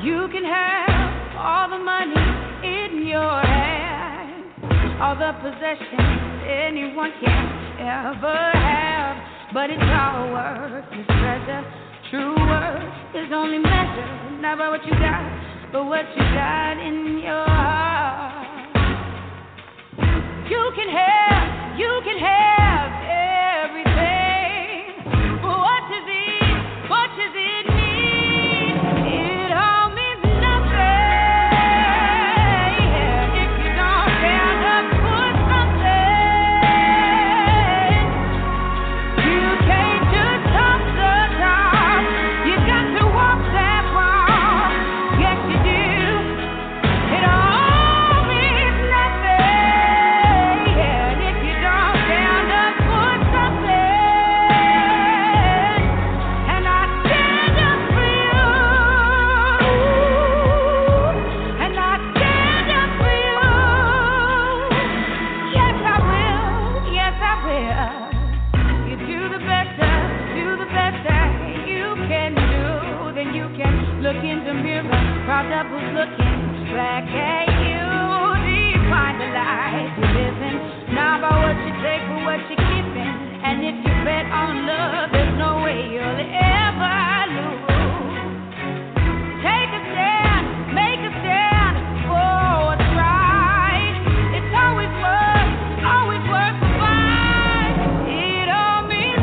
You can have all the money in your hand, all the possessions anyone can ever have, but it's all worthless treasure. True worth is only measured not by what you got, but what you got in your heart. You can have everything, but what does it mean? It all means nothing if you don't stand up for something. You can't just top the top, you got to walk that walk. Yes, you do. It all means nothing if you don't stand up for something. And I stand up for you. And I stand up for you. Yes, I will. Yes, I will. You do the best that you can do. Then you can look in the mirror, proud of who's looking back at you. Define the life you're living, not by what you take, but what you're keeping. And if you bet on love, there's no way you'll ever lose. Take a stand, make a stand for what's right. It's always worth the fight. It all means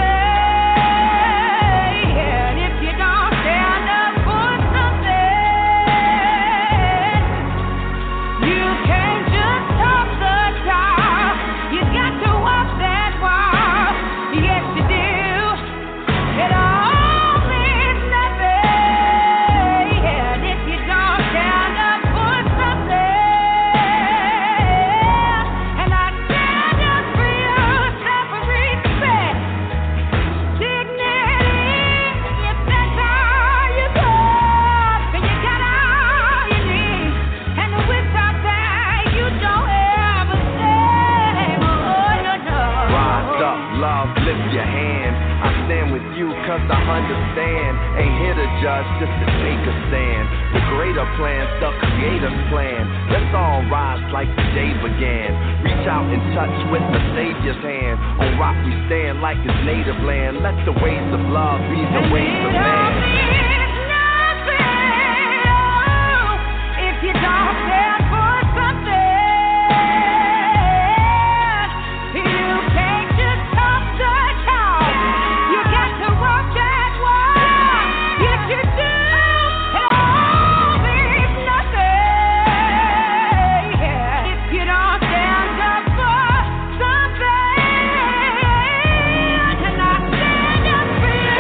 nothing if you don't stand up for something. You can't just top the top, you got to walk that walk. Yes, you do. It all means nothing if you don't stand up for something. And I stand up for you, self-respect, dignity. If that's all you got, then you got all you need. And without that, you don't ever say, oh, no. Rise up, love, lift your hand. I stand with you cause I understand. Ain't here to judge, just to take a stand. The greater plans, the creator's plan. Let's all rise like the day began. Reach out and touch with the Savior's hand. On rock we stand like his native land. Let the ways of love be the ways of man. If you don't stand for something, you can't just talk the talk. You got to walk that walk. Yes, you do. It all means nothing if you don't stand up for something. And I stand up for you.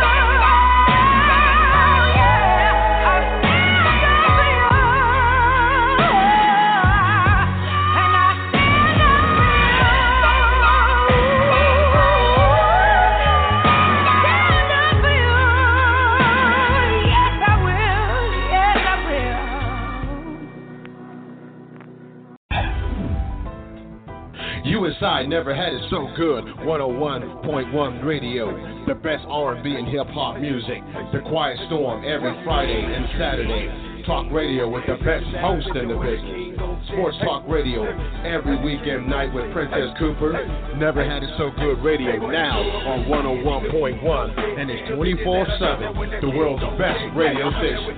USI never had it so good. 101.1 Radio, the best R&B and hip hop music. The Quiet Storm every Friday and Saturday. Talk radio with the best host in the business. Sports Talk Radio every weekend night with Princess Cooper. Never had it so good radio now on 101.1, and it's 24/7. The world's best radio station.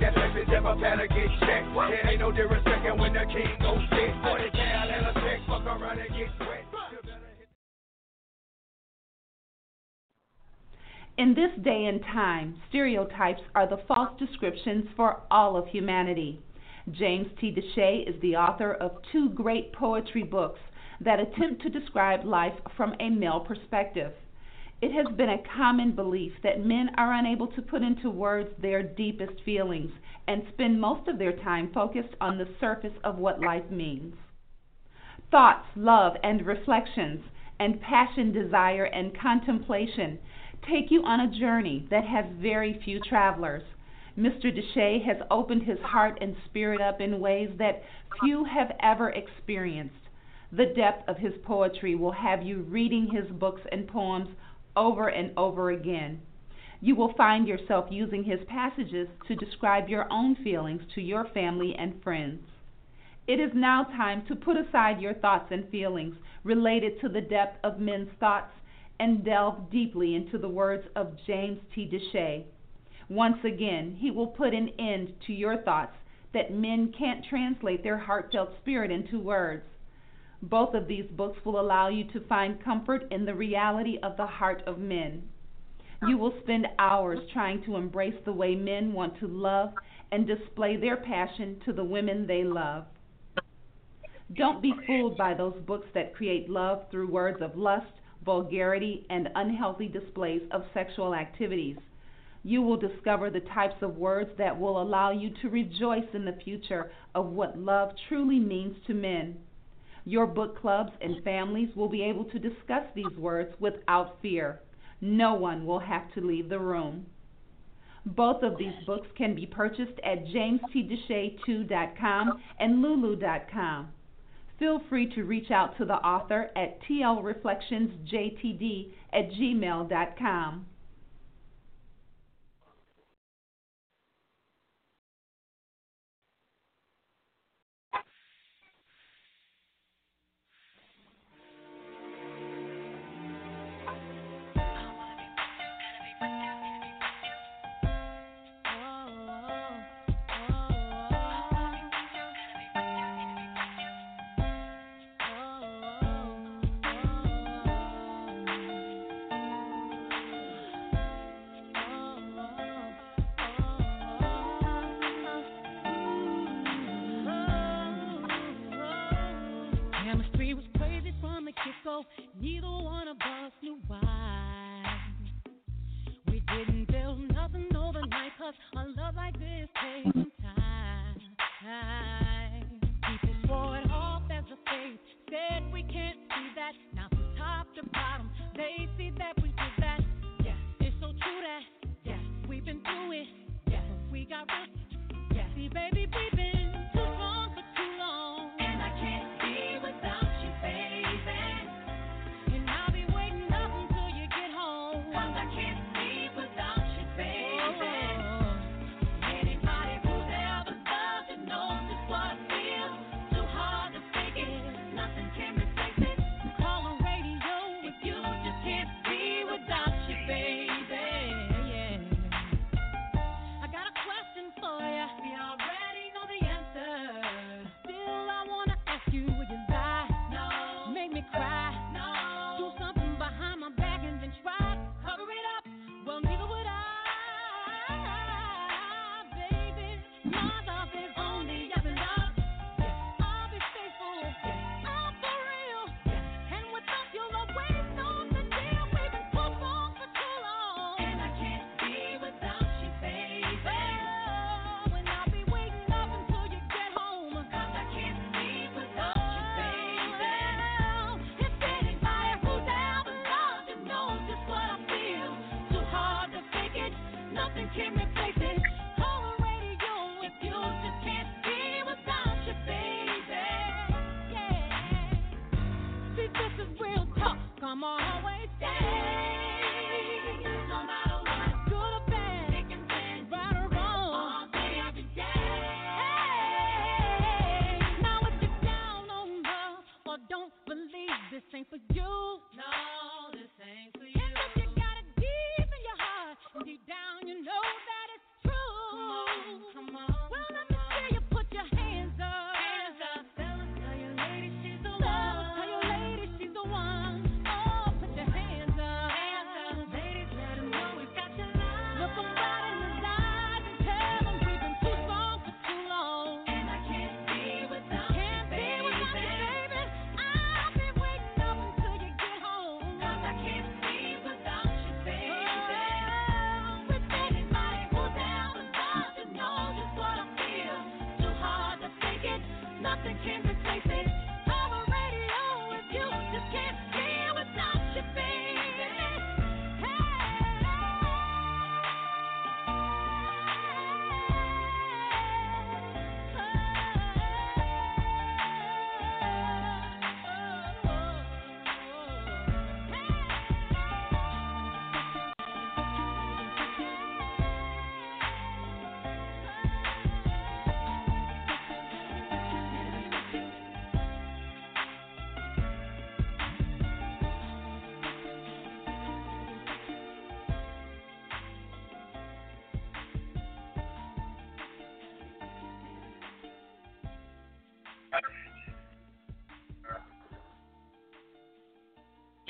In this day and time, stereotypes are the false descriptions for all of humanity. James T. DeShay is the author of 2 great poetry books that attempt to describe life from a male perspective. It has been a common belief that men are unable to put into words their deepest feelings and spend most of their time focused on the surface of what life means. Thoughts, love, and reflections, and passion, desire, and contemplation take you on a journey that has very few travelers. Mr. DeShay has opened his heart and spirit up in ways that few have ever experienced. The depth of his poetry will have you reading his books and poems over and over again. You will find yourself using his passages to describe your own feelings to your family and friends. It is now time to put aside your thoughts and feelings related to the depth of men's thoughts and delve deeply into the words of James T. Deshay. Once again, he will put an end to your thoughts that men can't translate their heartfelt spirit into words. Both of these books will allow you to find comfort in the reality of the heart of men. You will spend hours trying to embrace the way men want to love and display their passion to the women they love. Don't be fooled by those books that create love through words of lust, vulgarity, and unhealthy displays of sexual activities. You will discover the types of words that will allow you to rejoice in the future of what love truly means to men. Your book clubs and families will be able to discuss these words without fear. No one will have to leave the room. Both of these books can be purchased at jamestdeshay2.com and lulu.com. Feel free to reach out to the author at tlreflectionsjtd@gmail.com. Neither one of us knew why. We didn't build nothing overnight, 'cause a love like this takes some time. People swore it off as a phase, said we can't see that. Now from top to bottom, they see that we did that. Yeah, it's so true that, yeah, we've been through it. Yeah, but we got risk. Yeah, see, baby, we've been too strong for too long. And I can't be without you, baby. I'm always stay, no matter what, good or bad, thick and thin, right or wrong, all day, every day. Hey, now if you're down on love or don't believe this ain't for you, no, this ain't for you. And if you got it deep in your heart, and deep down you know that it's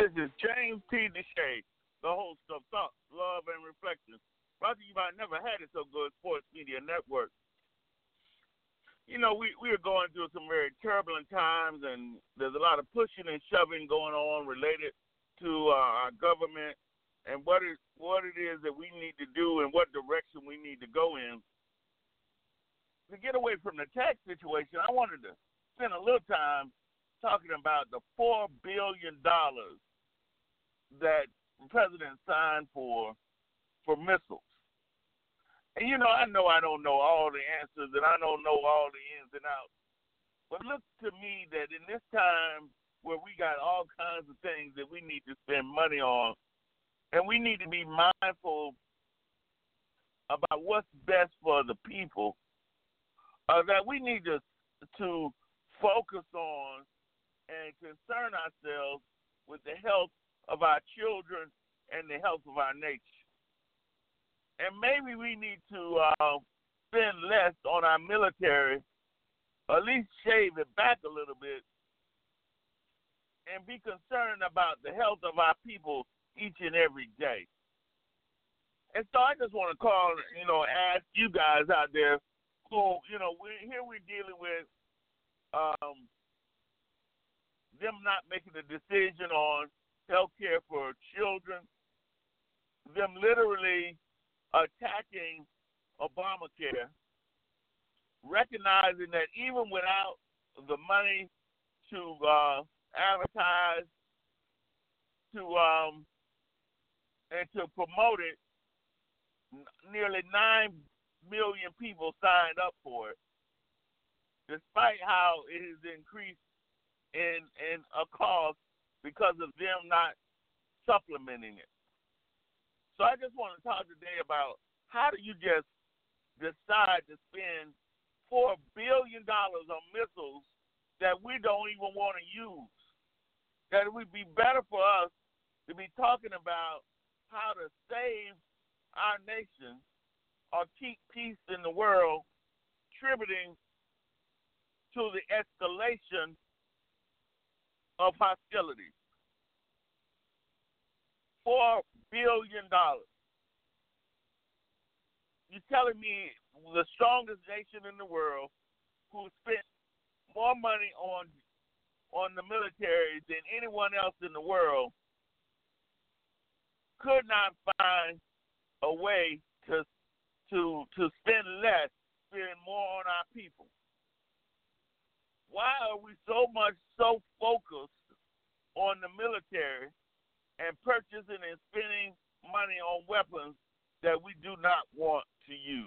This is James T. Deshay, the host of Thoughts, Love, and Reflections, brought to you by Never Had It So Good Sports Media Network. You know, we are going through some very turbulent times, and there's a lot of pushing and shoving going on related to our government and what it is that we need to do and what direction we need to go in. To get away from the tax situation, I wanted to spend a little time talking about the $4 billion that the president signed for missiles. And, you know I don't know all the answers, and I don't know all the ins and outs. But look to me that in this time where we got all kinds of things that we need to spend money on, and we need to be mindful about what's best for the people, that we need to focus on and concern ourselves with the health of our children and the health of our nation. And maybe we need to spend less on our military, at least shave it back a little bit, and be concerned about the health of our people each and every day. And so I just want to call, ask you guys out there who, we're dealing with them not making a decision on health care for children, them literally attacking Obamacare, recognizing that even without the money to advertise, and to promote it, nearly 9 million people signed up for it, despite how it has increased in a cost because of them not supplementing it. So I just want to talk today about how do you just decide to spend $4 billion on missiles that we don't even want to use. That it would be better for us to be talking about how to save our nation or keep peace in the world, contributing to the escalation of hostilities. $4 billion. You're telling me the strongest nation in the world who spent more money on the military than anyone else in the world could not find a way to spend less, spend more on our people. Why are we so focused on the military and purchasing and spending money on weapons that we do not want to use?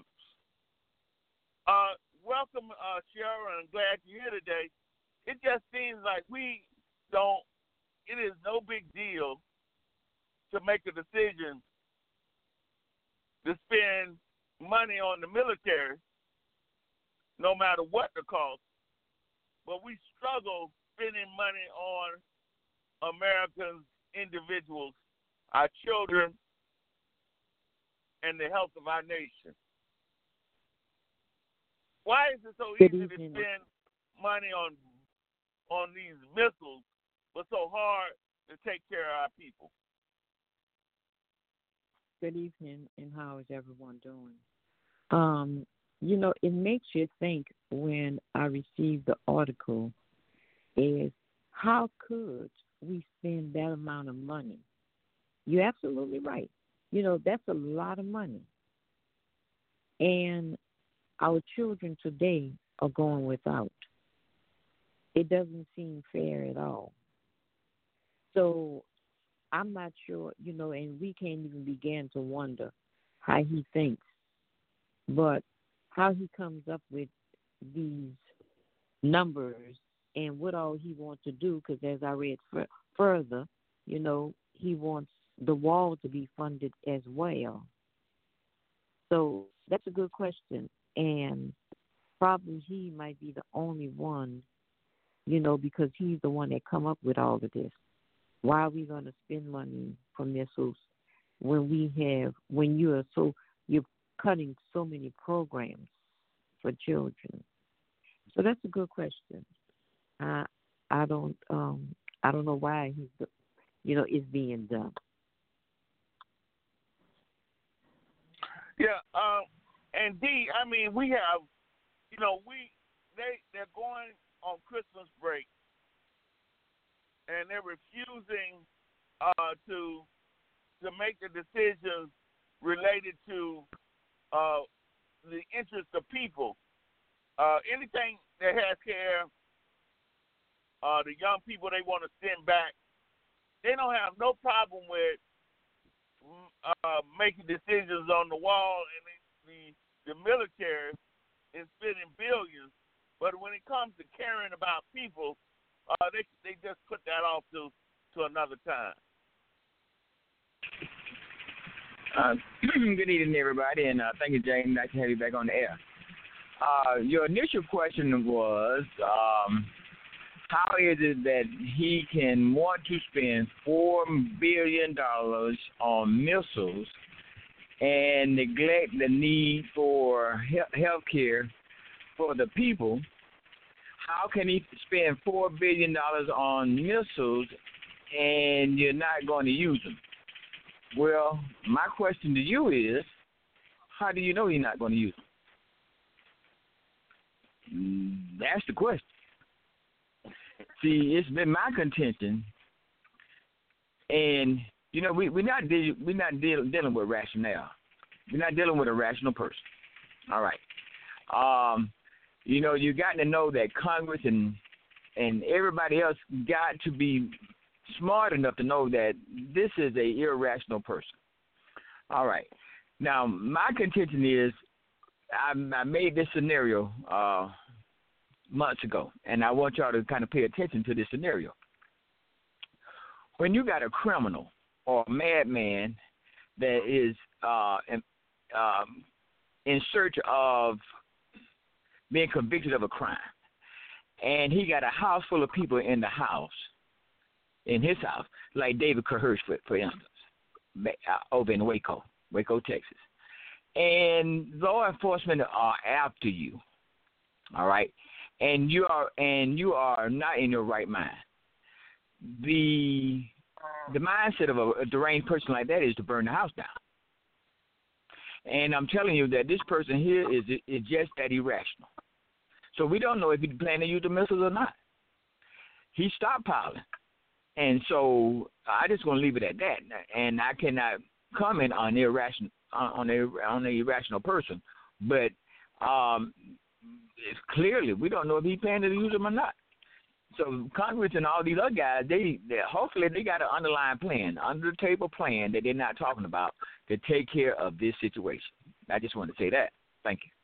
Welcome, Sharon. I'm glad you're here today. It just seems like it is no big deal to make a decision to spend money on the military, no matter what the cost, but we struggle spending money on American individuals, our children, and the health of our nation. Why is it so easy to spend money on these missiles, but so hard to take care of our people? Good evening, and how is everyone doing? It makes you think when I received the article is how could we spend that amount of money? You're absolutely right. That's a lot of money. And our children today are going without. It doesn't seem fair at all. So I'm not sure, and we can't even begin to wonder how he thinks, but how he comes up with these numbers and what all he wants to do, because as I read further, he wants the wall to be funded as well. So that's a good question, and probably he might be the only one, because he's the one that come up with all of this. Why are we going to spend money for missiles when you're cutting so many programs for children? So that's a good question. I don't know why is being done. Yeah, and D, I mean, we have, they're going on Christmas break, and they're refusing to make the decisions related to the interest of people. Anything that has care, the young people they want to send back, they don't have no problem with making decisions on the wall, and the military is spending billions. But when it comes to caring about people, they just put that off to another time. Good evening, everybody, and thank you, James. Nice to have you back on the air. Your initial question was, how is it that he can want to spend $4 billion on missiles and neglect the need for health care for the people? How can he spend $4 billion on missiles and you're not going to use them? Well, my question to you is, how do you know you're not going to use them? That's the question. See, it's been my contention, and we're not dealing with rationale. We're not dealing with a rational person. All right. You got to know that Congress and everybody else got to be smart enough to know that this is a irrational person. All right. Now, my contention is I made this scenario months ago, and I want y'all to kind of pay attention to this scenario. When you got a criminal or a madman that is in search of being convicted of a crime, and he got a house full of people in his house, like David Kerhurst, for instance, over in Waco, Texas. And law enforcement are after you, all right? And you are not in your right mind. The mindset of a deranged person like that is to burn the house down. And I'm telling you that this person here is just that irrational. So we don't know if he's planning to use the missiles or not. He's stockpiling. And so I just want to leave it at that. And I cannot comment on an irrational person. But it's clearly we don't know if he's planning to use them or not. So Congress and all these other guys, they hopefully they got an underlying plan, under the table plan that they're not talking about to take care of this situation. I just want to say that. Thank you.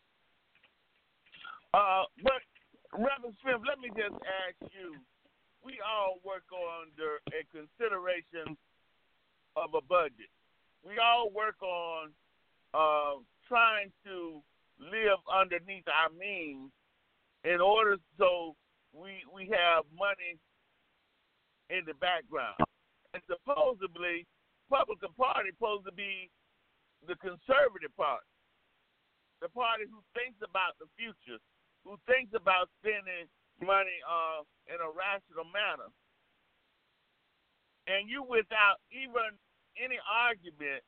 But Reverend Smith, let me just ask you. We all work under a consideration of a budget. We all work on trying to live underneath our means in order so we have money in the background. And supposedly, Republican Party is supposed to be the conservative party, the party who thinks about the future, who thinks about spending money in a rational manner. And you, without even any argument,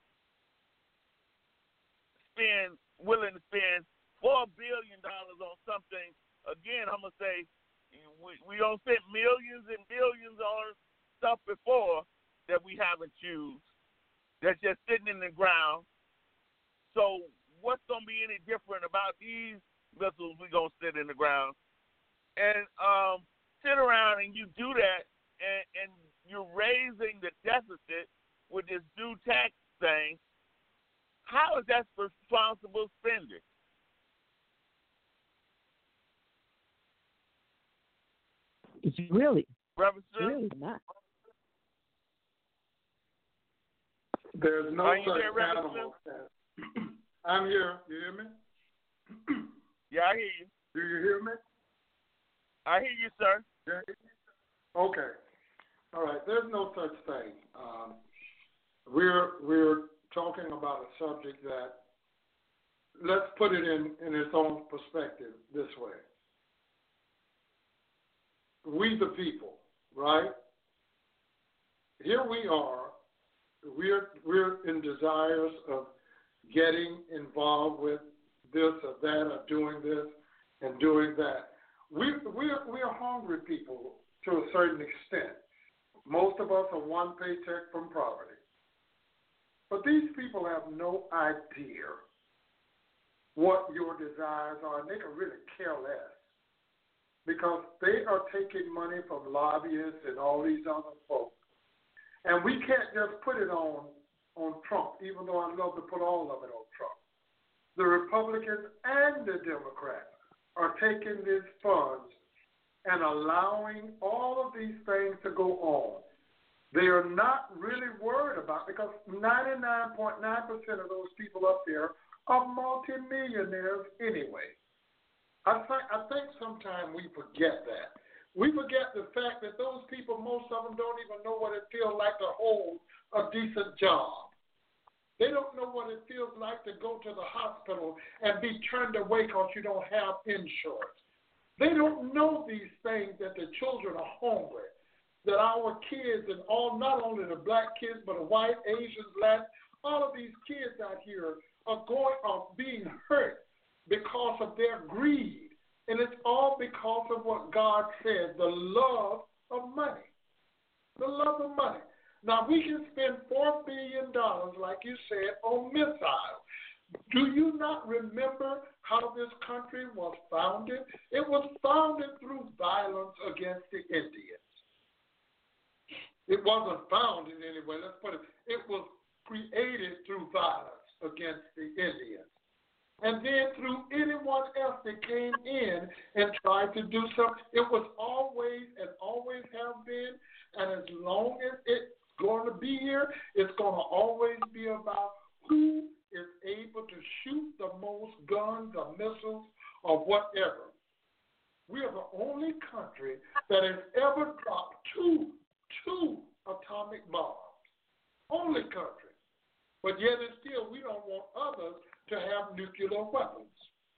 willing to spend $4 billion on something. Again, I'm going to say we don't spend millions and billions on stuff before that we haven't used, that's just sitting in the ground. So what's going to be any different about these missiles we're going to sit in the ground? And sit around and you do that, and you're raising the deficit with this new tax thing. How is that responsible spending? It's really not. There's no such animal. I'm here. You hear me? Yeah, I hear you. Do you hear me? I hear you, sir. Yeah. Okay. All right. There's no such thing. We're talking about a subject that, let's put it in its own perspective this way. We the people, right? here we are. We're in desires of getting involved with this or that or doing this and doing that. We're hungry people to a certain extent. Most of us are one paycheck from poverty. But these people have no idea what your desires are, and they can really care less because they are taking money from lobbyists and all these other folks. And we can't just put it on Trump, even though I'd love to put all of it on Trump. The Republicans and the Democrats are taking these funds and allowing all of these things to go on. They are not really worried about it because 99.9% of those people up there are multimillionaires anyway. I think sometimes we forget that. We forget the fact that those people, most of them don't even know what it feels like to hold a decent job. They don't know what it feels like to go to the hospital and be turned away because you don't have insurance. They don't know these things, that the children are hungry, that our kids and all, not only the black kids, but the white, Asians, Latin, all of these kids out here are being hurt because of their greed. And it's all because of what God said, the love of money. The love of money. Now, we can spend $4 billion, like you said, on missiles. Do you not remember how this country was founded? It was founded through violence against the Indians. It wasn't founded anyway. Let's put it. It was created through violence against the Indians. And then through anyone else that came in and tried to do something, it was always and always have been, and as long as it's going to be here, it's going to always be about who is able to shoot the most guns or missiles or whatever. We are the only country that has ever dropped two atomic bombs. Only country. But yet and still, we don't want others to have nuclear weapons.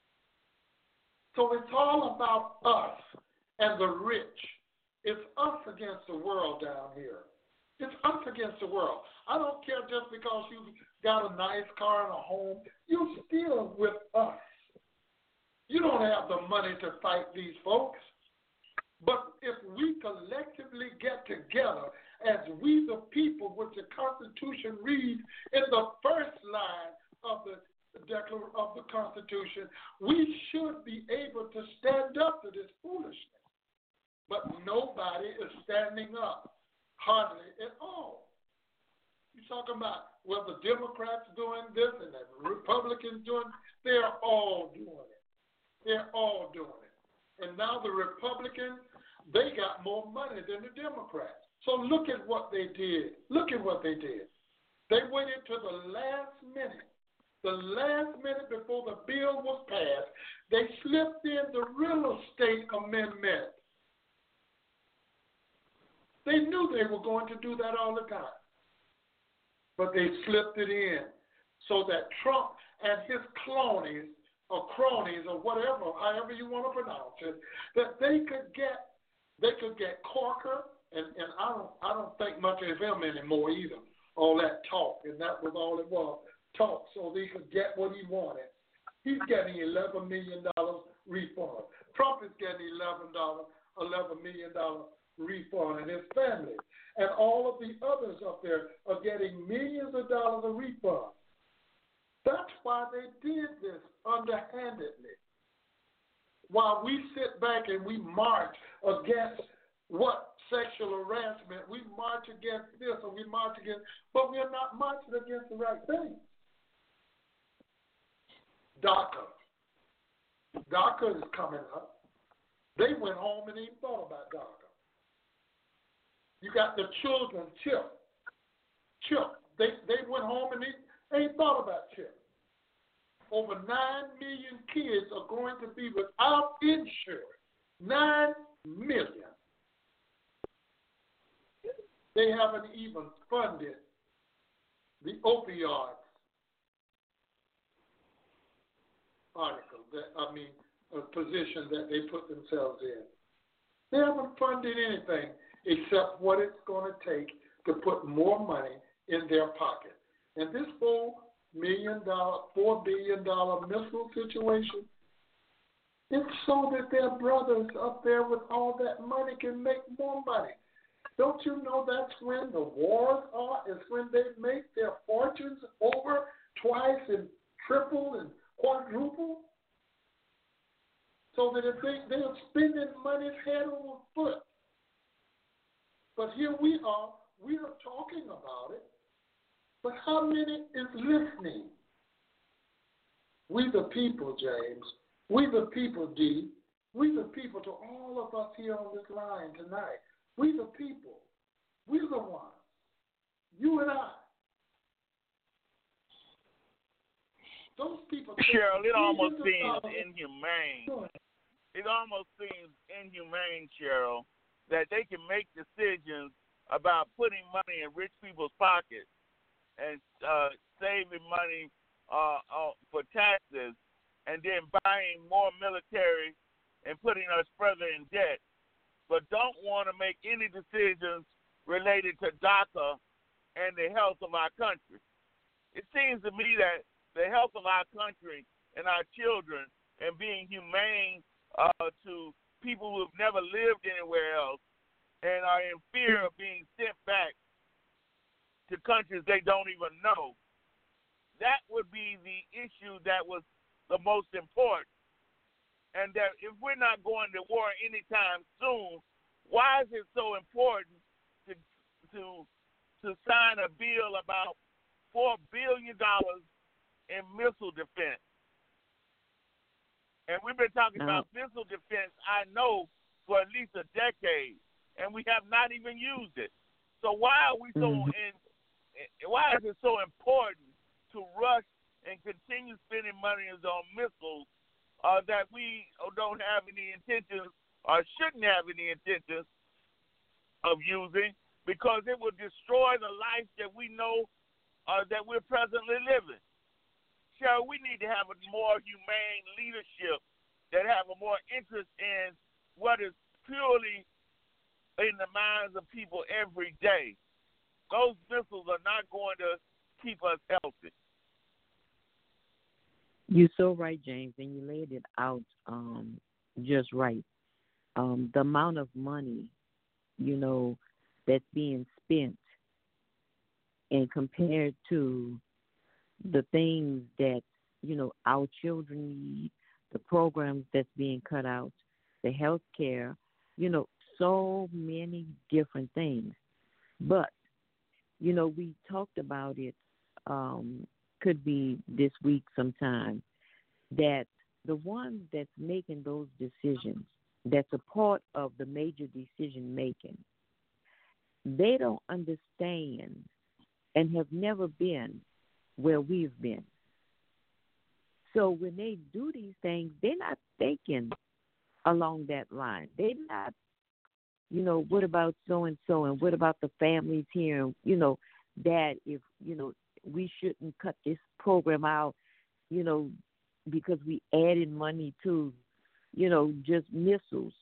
So it's all about us and the rich. It's us against the world down here. It's us against the world. I don't care just because you got a nice car and a home. You're still with us. You don't have the money to fight these folks. But if we collectively get together as we the people, which the Constitution reads in the first line of the Constitution, we should be able to stand up to this foolishness. But nobody is standing up, hardly at all. You're talking about, well, the Democrats doing this and the Republicans doing it. They're all doing it. They're all doing it. And now the Republicans, they got more money than the Democrats. So look at what they did. Look at what they did. They went into the last minute before the bill was passed, they slipped in the real estate amendment. They knew they were going to do that all the time. But they slipped it in so that Trump and his cronies or whatever, however you want to pronounce it, that they could get Corker, and I don't think much of him anymore either. All that talk, and that was all it was, talk, so they could get what he wanted. He's getting $11 million refund. Trump is getting $11 million refund, and his family, and all of the others up there are getting millions of dollars of refund. That's why they did this underhandedly. While we sit back and we march against what sexual harassment, we march against this or we march against, but we're not marching against the right thing. DACA is coming up. They went home and ain't thought about DACA. You got the children, CHIP. They went home and they ain't thought about CHIP. Over 9 million kids are going to be without insurance. 9 million. They haven't even funded the opioids position that they put themselves in. They haven't funded anything except what it's going to take to put more money in their pocket. And this $4 billion missile situation, it's so that their brothers up there with all that money can make more money. Don't you know that's when the wars are? Is when they make their fortunes over twice and triple and quadruple? So that if they're spending money head over foot. But here we are talking about it. But how many is listening? We the people, James. We the people, D. We the people, to all of us here on this line tonight. We the people. We the ones. You and I. Those people. Cheryl, it almost seems inhumane. It almost seems inhumane, Cheryl, that they can make decisions about putting money in rich people's pockets and saving money for taxes, and then buying more military and putting us further in debt, but don't want to make any decisions related to DACA and the health of our country. It seems to me that the health of our country and our children and being humane to people who have never lived anywhere else and are in fear of being sent back to countries they don't even know, that would be the issue that was the most important. And that if we're not going to war anytime soon, why is it so important to sign a bill about $4 billion in missile defense? And we've been talking about missile defense, I know, for at least a decade, and we have not even used it. So why are we why is it so important to rush and continue spending money on missiles that we don't have any intentions or shouldn't have any intentions of using, because it will destroy the life that we know that we're presently living? Cheryl, we need to have a more humane leadership that have a more interest in what is purely in the minds of people every day. Those missiles are not going to keep us healthy. You're so right, James, and you laid it out just right. The amount of money, that's being spent, and compared to the things that, our children need, the programs that's being cut out, the health care, so many different things. But, we talked about it, could be this week sometime, that the one that's making those decisions, that's a part of the major decision making, they don't understand and have never been where we've been. So when they do these things, they're not thinking along that line. They're not, what about so-and-so, and what about the families here, and, that if, we shouldn't cut this program out, because we added money to, just missiles.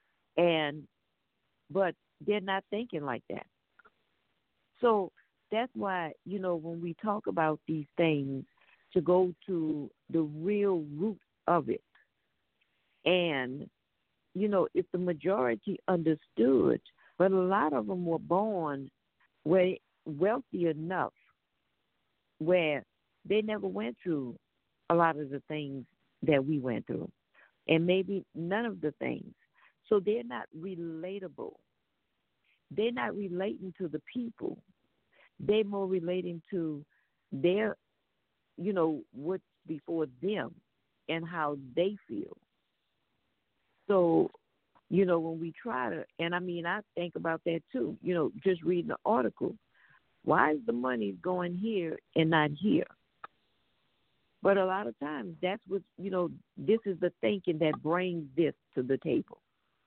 But they're not thinking like that. So that's why, when we talk about these things, to go to the real root of it. And, if the majority understood, but a lot of them were born wealthy enough where they never went through a lot of the things that we went through, and maybe none of the things. So they're not relatable. They're not relating to the people. They're more relating to their, what's before them and how they feel. So, when we try to, and I think about that too, just reading the article. Why is the money going here and not here? But a lot of times that's what, this is the thinking that brings this to the table.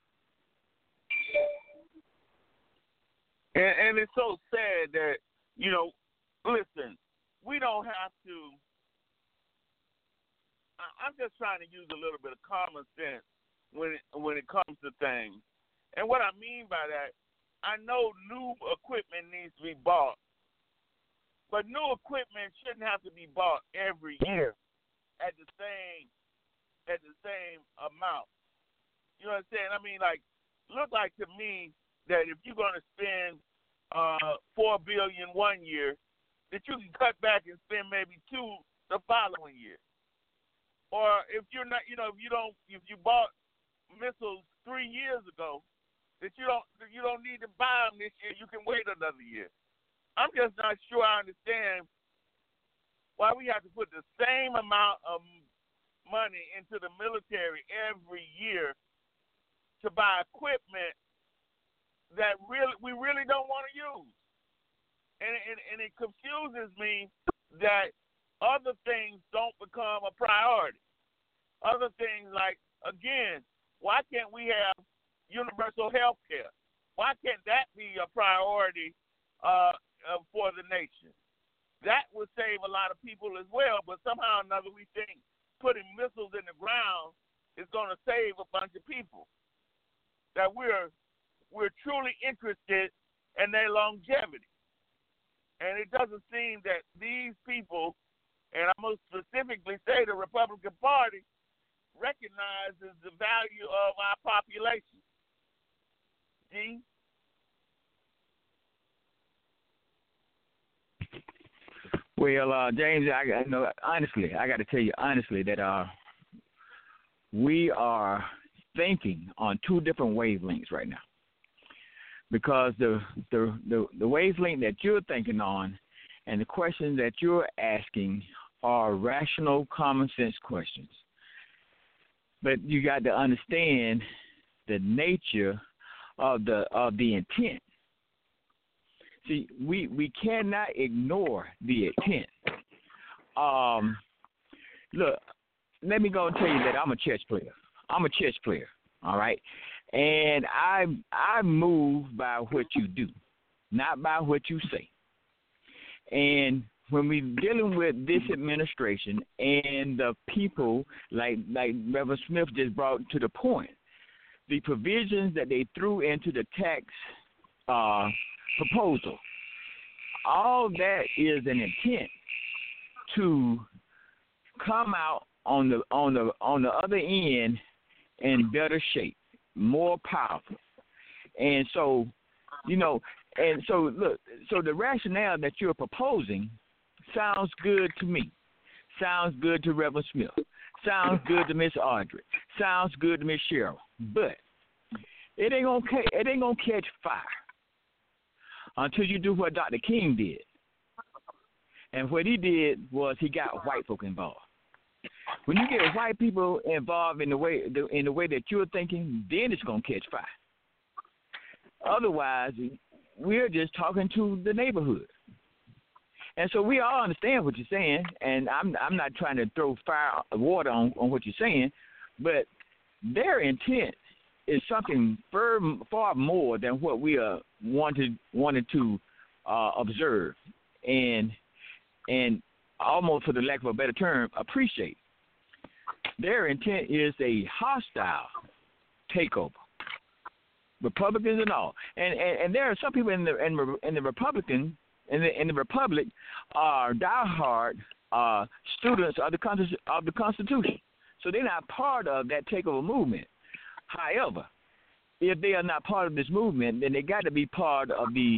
And it's so sad that, listen, we don't have to, I'm just trying to use a little bit of common sense when it comes to things. And what I mean by that, I know new equipment needs to be bought, but new equipment shouldn't have to be bought every year at the same amount. You know what I'm saying? I mean, like, look like to me that if you're going to spend $4 billion one year, that you can cut back and spend maybe $2 billion the following year. Or if you're not, you know, if you bought missiles 3 years ago, that you don't need to buy them this year. You can wait another year. I'm just not sure I understand why we have to put the same amount of money into the military every year to buy equipment that we really don't want to use. And it confuses me that other things don't become a priority. Other things like, again, why can't we have universal health care? Why can't that be a priority for the nation? That would save a lot of people as well, but somehow or another we think putting missiles in the ground is going to save a bunch of people. That we're truly interested in their longevity. And it doesn't seem that these people, and I'm going to specifically say the Republican Party, recognizes the value of our population. G? Well, James, I got to tell you honestly that we are thinking on two different wavelengths right now, because the wavelength that you're thinking on and the questions that you're asking are rational, common sense questions. But you got to understand the nature of the intent. See, we cannot ignore the intent. Look, let me go and tell you that I'm a chess player. All right, and I move by what you do, not by what you say. And when we're dealing with this administration and the people, like Reverend Smith just brought to the point, the provisions that they threw into the tax proposal, all that is an intent to come out on the other end in better shape, more powerful. And so, look, so the rationale that you're proposing sounds good to me, sounds good to Reverend Smith, sounds good to Miss Audrey, sounds good to Miss Cheryl, but it ain't gonna catch fire until you do what Dr. King did. And what he did was he got white folk involved. When you get white people involved in the way that you're thinking, then it's gonna catch fire. Otherwise, we're just talking to the neighborhood. And so we all understand what you're saying, and I'm not trying to throw water on what you're saying, but their intent is something far more than what we wanted to observe and almost, for the lack of a better term, appreciate. Their intent is a hostile takeover, Republicans and all. And there are some people in the Republican in the Republic are diehard students of the Constitution, so they're not part of that takeover movement. However, if they are not part of this movement, then they got to be part of the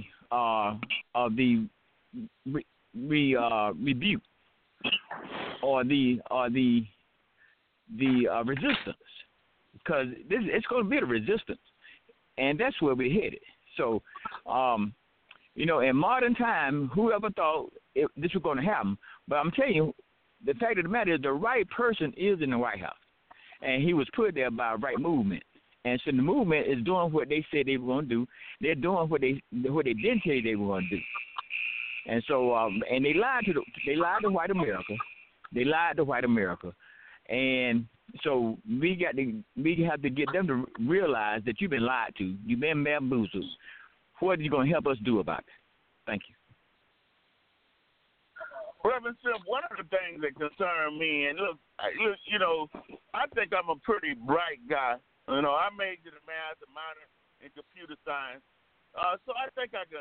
rebuke or the resistance, because it's going to be the resistance, and that's where we're headed. So, in modern time, whoever thought this was going to happen? But I'm telling you, the fact of the matter is the right person is in the White House, and he was put there by a right movement. And so the movement is doing what they said they were going to do. They're doing what they didn't tell you they were going to do. And so, and they lied to white America. They lied to white America. And so we have to get them to realize that you've been lied to. You've been bamboozled. What are you going to help us do about it? Thank you. Reverend Smith, one of the things that concern me, and look, I think I'm a pretty bright guy. I majored in math and minor in computer science. So I think I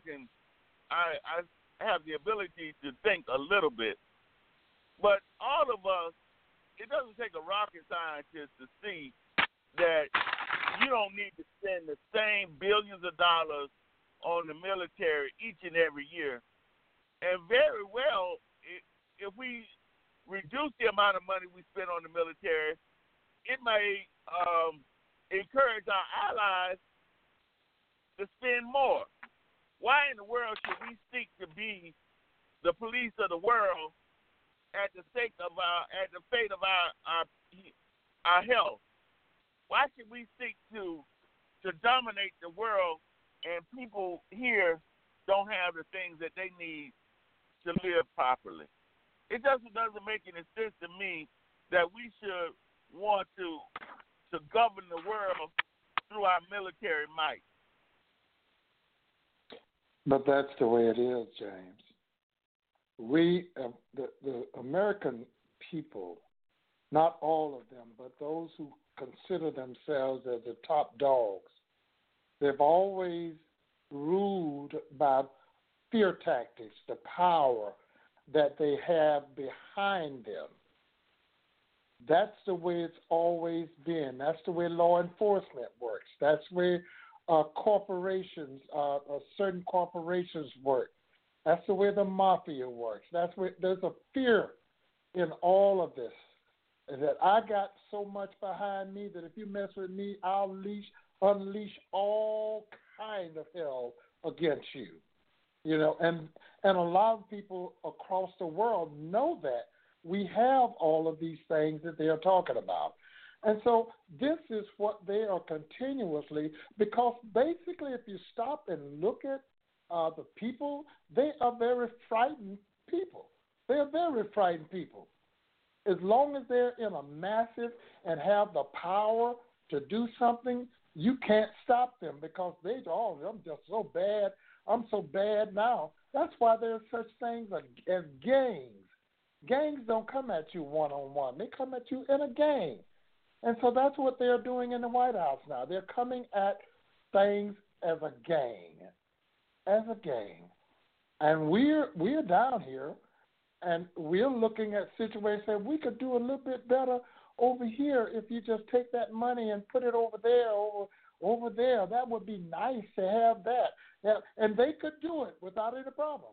have the ability to think a little bit. But all of us, it doesn't take a rocket scientist to see that you don't need to spend the same billions of dollars on the military each and every year. And very well, if we reduce the amount of money we spend on the military, it may encourage our allies to spend more. Why in the world should we seek to be the police of the world at the fate of our health? Why should we seek to dominate the world and people here don't have the things that they need to live properly? It doesn't make any sense to me that we should want to govern the world through our military might. But that's the way it is, James. We, the American people, not all of them, but those who consider themselves as the top dogs, they've always ruled by fear tactics, the power that they have behind them. That's the way it's always been. That's the way law enforcement works. That's where corporations, certain corporations work. That's the way the mafia works. That's where there's a fear in all of this. And that I got so much behind me that if you mess with me, I'll unleash all kind of hell against you. You know, and a lot of people across the world know that we have all of these things that they are talking about. And so this is what they are continuously, because basically if you stop and look at the people, they are very frightened people. They are very frightened people. As long as they're in a massive and have the power to do something, you can't stop them because I'm just so bad. I'm so bad now. That's why there's such things as gangs. Gangs don't come at you one-on-one. They come at you in a gang. And so that's what they're doing in the White House now. They're coming at things as a gang. As a gang. And we're down here, and we're looking at situations that we could do a little bit better over here if you just take that money and put it over there, over there. That would be nice to have that. Yeah, and they could do it without any problem.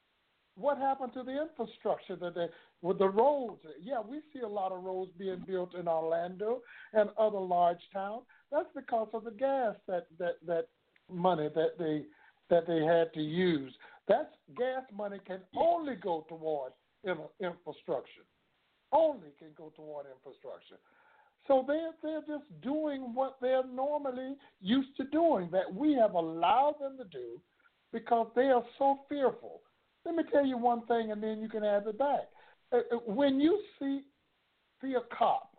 What happened to the infrastructure with the roads? Yeah, we see a lot of roads being built in Orlando and other large towns. That's because of the gas that money that they had to use. That gas money can only go toward infrastructure. Only can go toward infrastructure. So they're just doing what they're normally used to doing, that we have allowed them to do because they are so fearful. Let me tell you one thing, and then you can add it back. When you see a cop,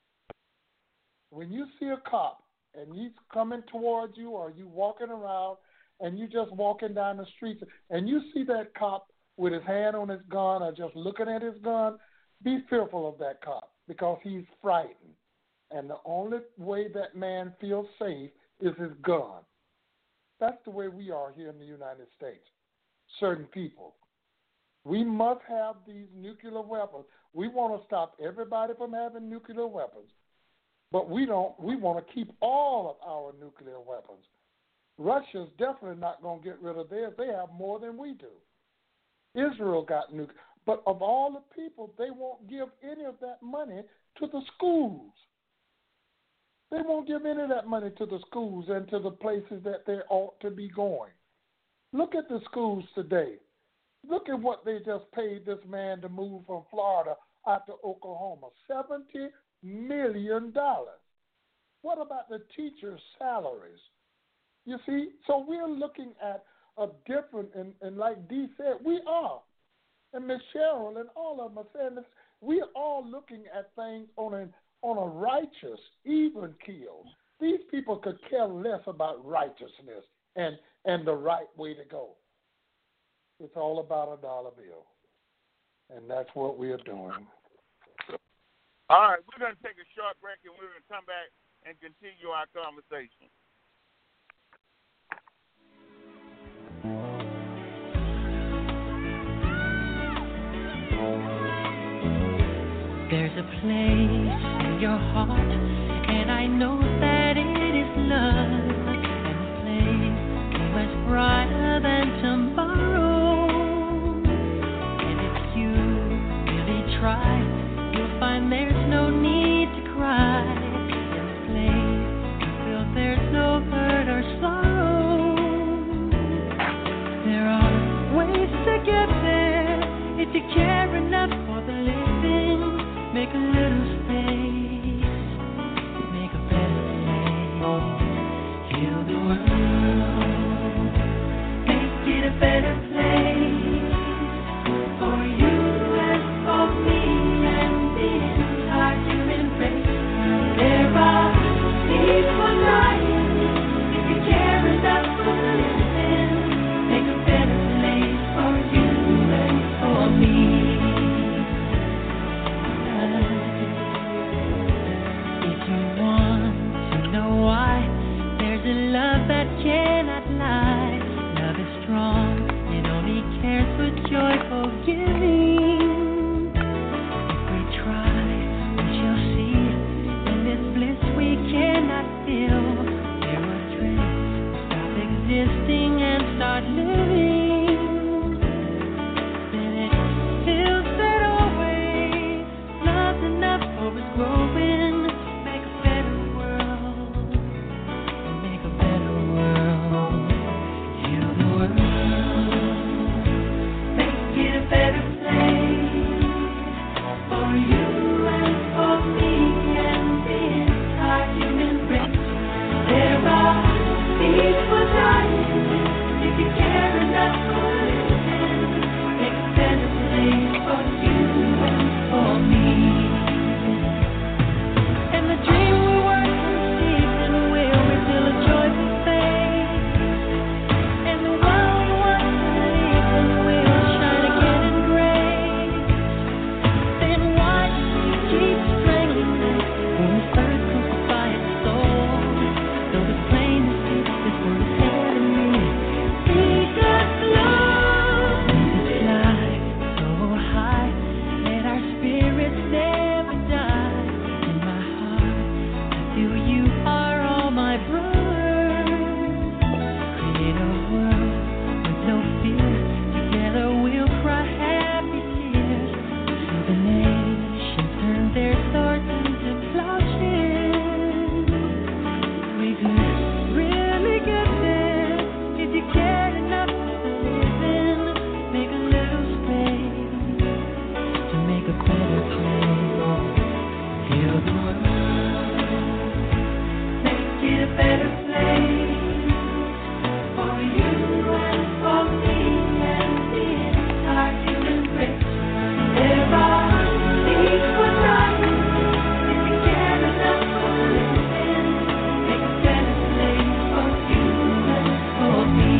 and he's coming towards you, or you walking around, and you just walking down the street, and you see that cop with his hand on his gun or just looking at his gun, be fearful of that cop because he's frightened. And the only way that man feels safe is his gun. That's the way we are here in the United States. Certain people. We must have these nuclear weapons. We want to stop everybody from having nuclear weapons. But we don't. We want to keep all of our nuclear weapons. Russia's definitely not going to get rid of theirs. They have more than we do. Israel got nuclear. But of all the people, they won't give any of that money to the schools. They won't give any of that money to the schools and to the places that they ought to be going. Look at the schools today. Look at what they just paid this man to move from Florida out to Oklahoma. $70 million. What about the teachers' salaries? You see, so we're looking at a different, and like Dee said, we are. And Ms. Cheryl and all of them are saying this, we are all looking at things on a righteous, even keel. These people could care less about righteousness and the right way to go. It's all about a dollar bill. And that's what we are doing. All right, we're going to take a short break, and we're going to come back and continue our conversation. There's a place in your heart, and I know that it is love. And the place be much brighter than tomorrow. And if you really try, you'll find there's no need to cry. In the place you feel there's no hurt or sorrow. There are ways to get there if you care enough for the living. Make a little space, make a better place. Heal the world, make it a better place for you and for me and the entire human race. There are people dying. If you care enough for the living, make a better place for you and for me. Love that cannot lie. Love is strong, it only cares for joyful giving. If we try, we shall see. In this bliss we cannot feel. There are dreams, stop existing and start living. Then it feels that always love's enough for us growing. Make a better world. Make a better world. Heal the world. Make it a better place for you and for me and the entire human race. There are people dying. If you care enough for living, make a better place for you and for me. And the dream we were conceiving will reveal a joyful face. And the one we want to live in will shine again in grace. Then why do you keep strangling me when this earth crucifies its soul? Though the plainest is for the head of me. Seek us, Lord. Fly so high, let our spirits never die. In my heart, I feel you are all my brothers. Create a world with no fear. Together we'll cry happy tears. See the nations turn their swords into plowshares. We could really get there if you cared enough for the living. Make a little space to make a better place. Heal the world, make it a better place for you and for me and the entire human race. There are people dying. If you care enough for the living, make a better place for you and for me.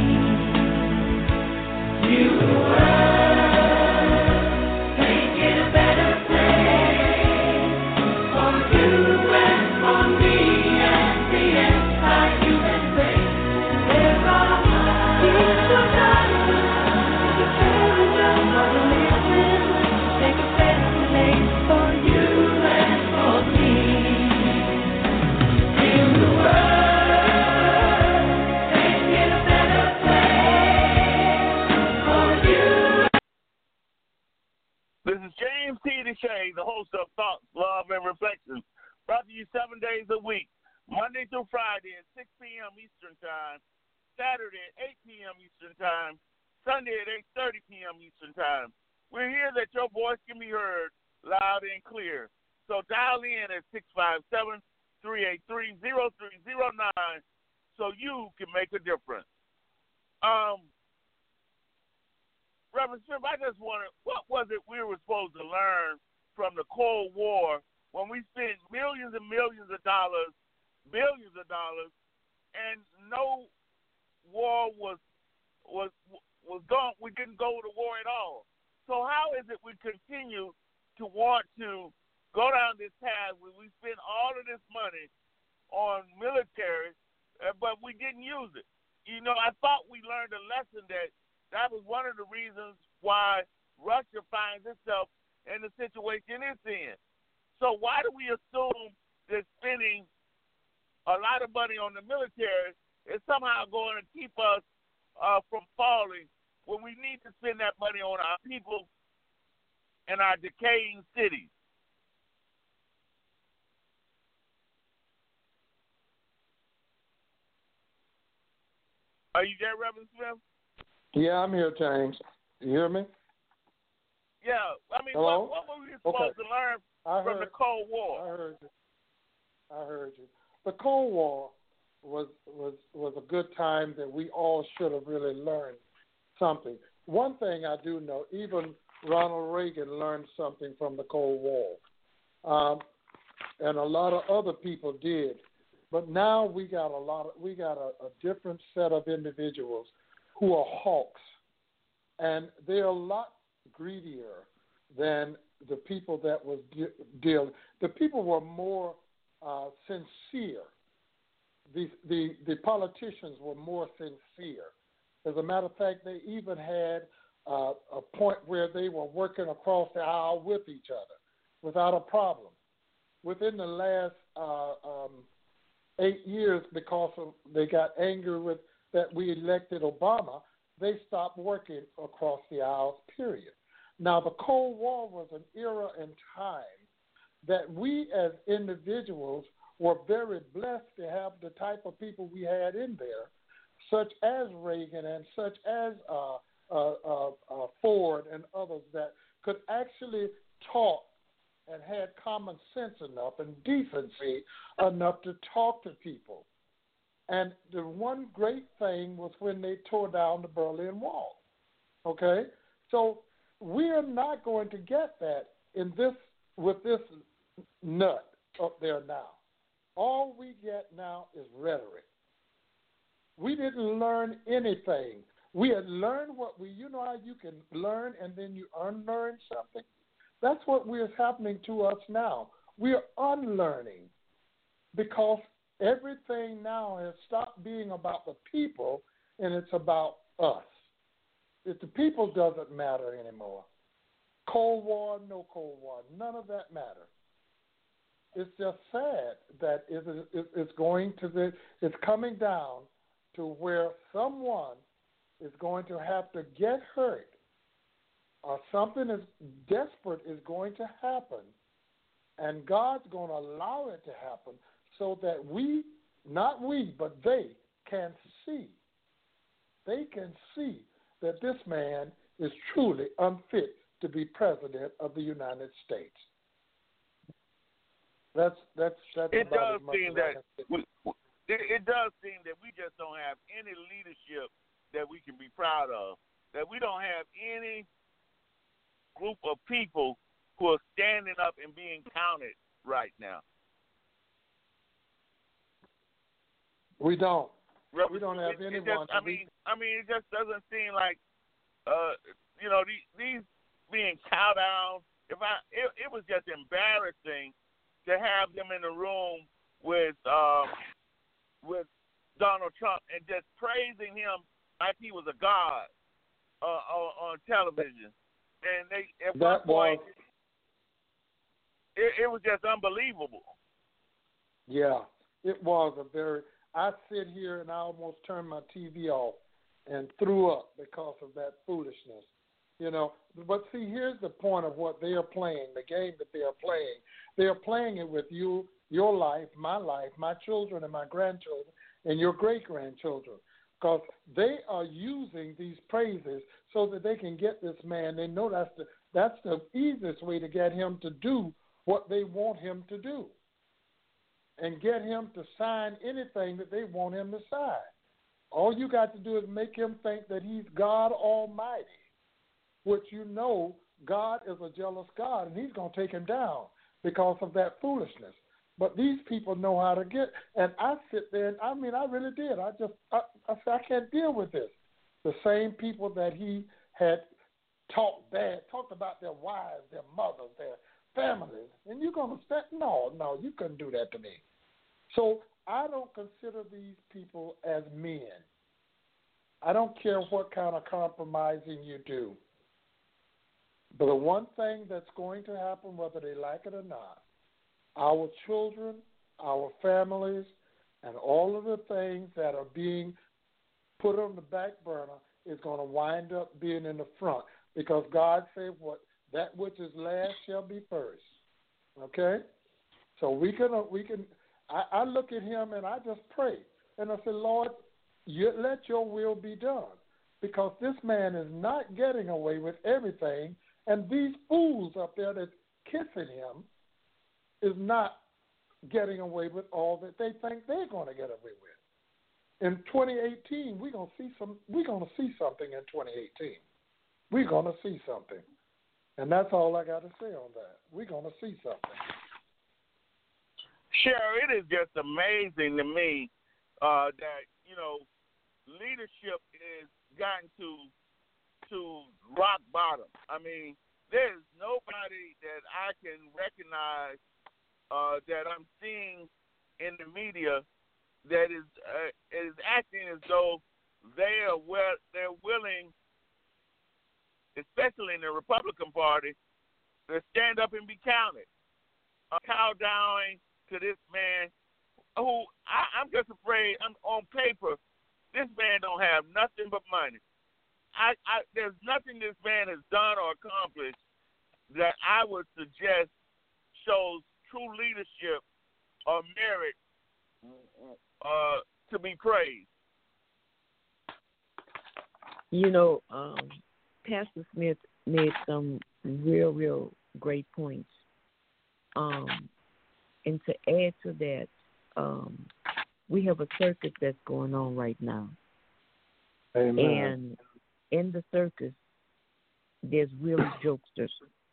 Heal the world, make it a better place for you and for me and the entire human race. There are people dying. If you care enough for the living, make a better place for you and for me. Heal the world, make it a better place for you. This is James T. DeShay, the host of Thoughts, Love, and Reflections, brought to you 7 days a week, Monday through Friday at 6 p.m. Eastern Time, Saturday at 8 p.m. Eastern Time, Sunday at 8:30 p.m. Eastern Time. We're here that your voice can be heard loud and clear. So dial in at 657-383-0309 so you can make a difference. Reverend Smith, I just wondered, what was it we were supposed to learn from the Cold War when we spent millions and millions of dollars, billions of dollars, and no war was gone? We didn't go to war at all. So how is it we continue to want to go down this path where we spend all of this money on military, but we didn't use it? You know, I thought we learned a lesson that was one of the reasons why Russia finds itself in the situation it's in. So why do we assume that spending a lot of money on the military is somehow going to keep us from falling when we need to spend that money on our people and our decaying cities? Are you there, Reverend Smith? Yeah, I'm here, James. You hear me? Yeah. I mean, Hello? what were we supposed to learn from the Cold War? I heard you. The Cold War was a good time that we all should have really learned something. One thing I do know, even Ronald Reagan learned something from the Cold War, and a lot of other people did. But now we got a different set of individuals who are hawks, and they're a lot greedier than the people that was dealing. The people were more sincere. The politicians were more sincere. As a matter of fact, they even had a point where they were working across the aisle with each other without a problem. Within the last 8 years, because they got angry with that we elected Obama, they stopped working across the aisles, period. Now, the Cold War was an era and time that we as individuals were very blessed to have the type of people we had in there, such as Reagan and such as Ford and others that could actually talk and had common sense enough and decency enough to talk to people. And the one great thing was when they tore down the Berlin Wall. Okay? So we are not going to get that with this nut up there now. All we get now is rhetoric. We didn't learn anything. We had learned you know how you can learn and then you unlearn something? That's what is happening to us now. We are unlearning because everything now has stopped being about the people and it's about us. If the people doesn't matter anymore. Cold War, no Cold War, none of that matters. It's just sad that it's coming down to where someone is going to have to get hurt or something is desperate is going to happen, and God's going to allow it to happen so that not we, but they can see. They can see that this man is truly unfit to be president of the United States. That's it about does as much seem as that it does seem that we just don't have any leadership that we can be proud of. That we don't have any group of people who are standing up and being counted right now. We don't. We don't have anyone. I mean, it just doesn't seem like, these being cow down. It was just embarrassing to have them in the room with Donald Trump and just praising him like he was a god on television. And at one point, it was just unbelievable. Yeah, it was I sit here and I almost turned my TV off and threw up because of that foolishness. But see, here's the point of what they are playing, the game that they are playing. They are playing it with you, your life, my children and my grandchildren, and your great-grandchildren. Because they are using these praises so that they can get this man. They know that's the easiest way to get him to do what they want him to do and get him to sign anything that they want him to sign. All you got to do is make him think that he's God Almighty, which God is a jealous God, and he's going to take him down because of that foolishness. But these people know how to get, and I sit there, and I really did. I said, I can't deal with this. The same people that he had talked about their wives, their mothers, their families, and you're going to say, no, you couldn't do that to me. So I don't consider these people as men. I don't care what kind of compromising you do. But the one thing that's going to happen, whether they like it or not, our children, our families, and all of the things that are being put on the back burner is going to wind up being in the front, because God said, "What that which is last shall be first." Okay, so we can. I look at him and I just pray and I say, "Lord, let your will be done," because this man is not getting away with everything, and these fools up there that's kissing him is not getting away with all that they think they're going to get away with. In 2018, we're going to see something in 2018. We're going to see something. And that's all I got to say on that. We're going to see something. Sure, it is just amazing to me that, leadership is gotten to rock bottom. I mean, there's nobody that I can recognize that I'm seeing in the media that is acting as though they're willing, especially in the Republican Party, to stand up and be counted. Kowtowing to this man who I'm just afraid, on paper, this man don't have nothing but money. There's nothing this man has done or accomplished that I would suggest shows true leadership or merit to be praised. Pastor Smith made some real great points. And to add to that, we have a circus that's going on right now. Amen. And in the circus, there's really jokesters.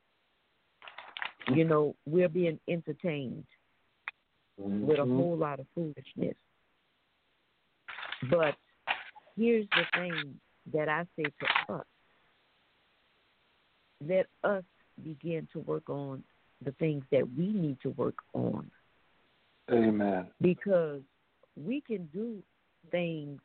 We're being entertained with a whole lot of foolishness. But here's the thing that I say to us. Let us begin to work on the things that we need to work on. Amen. Because we can do things,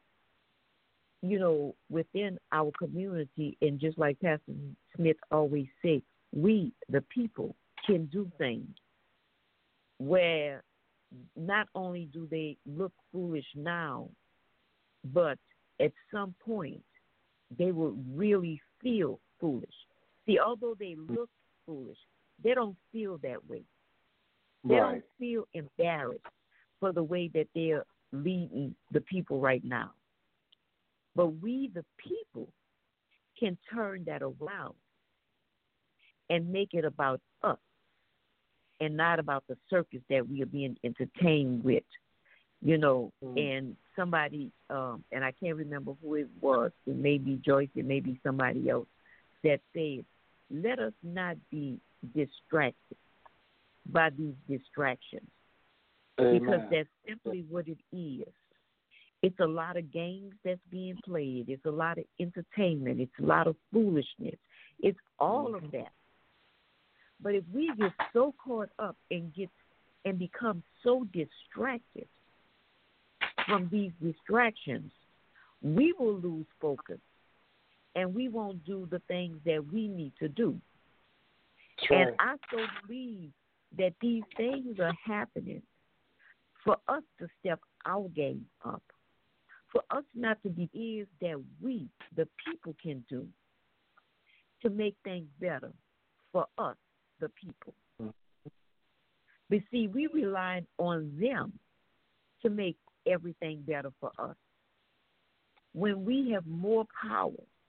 within our community, and just like Pastor Smith always says, we, the people, can do things where not only do they look foolish now, but at some point they will really feel foolish. See, although they look foolish, they don't feel that way. They don't feel embarrassed for the way that they're leading the people right now. But we, the people, can turn that around and make it about us and not about the circus that we are being entertained with. And somebody, and I can't remember who it was, it may be Joyce, it may be somebody else, that said, let us not be distracted by these distractions. Amen. Because that's simply what it is. It's a lot of games that's being played. It's a lot of entertainment. It's a lot of foolishness. It's all of that. But if we get so caught up and become so distracted from these distractions, we will lose focus and we won't do the things that we need to do. Right. And I so believe that these things are happening for us to step our game up, for us not to be ears that we, the people, can do to make things better for us, the people. But see, we rely on them to make everything better for us when we have more power.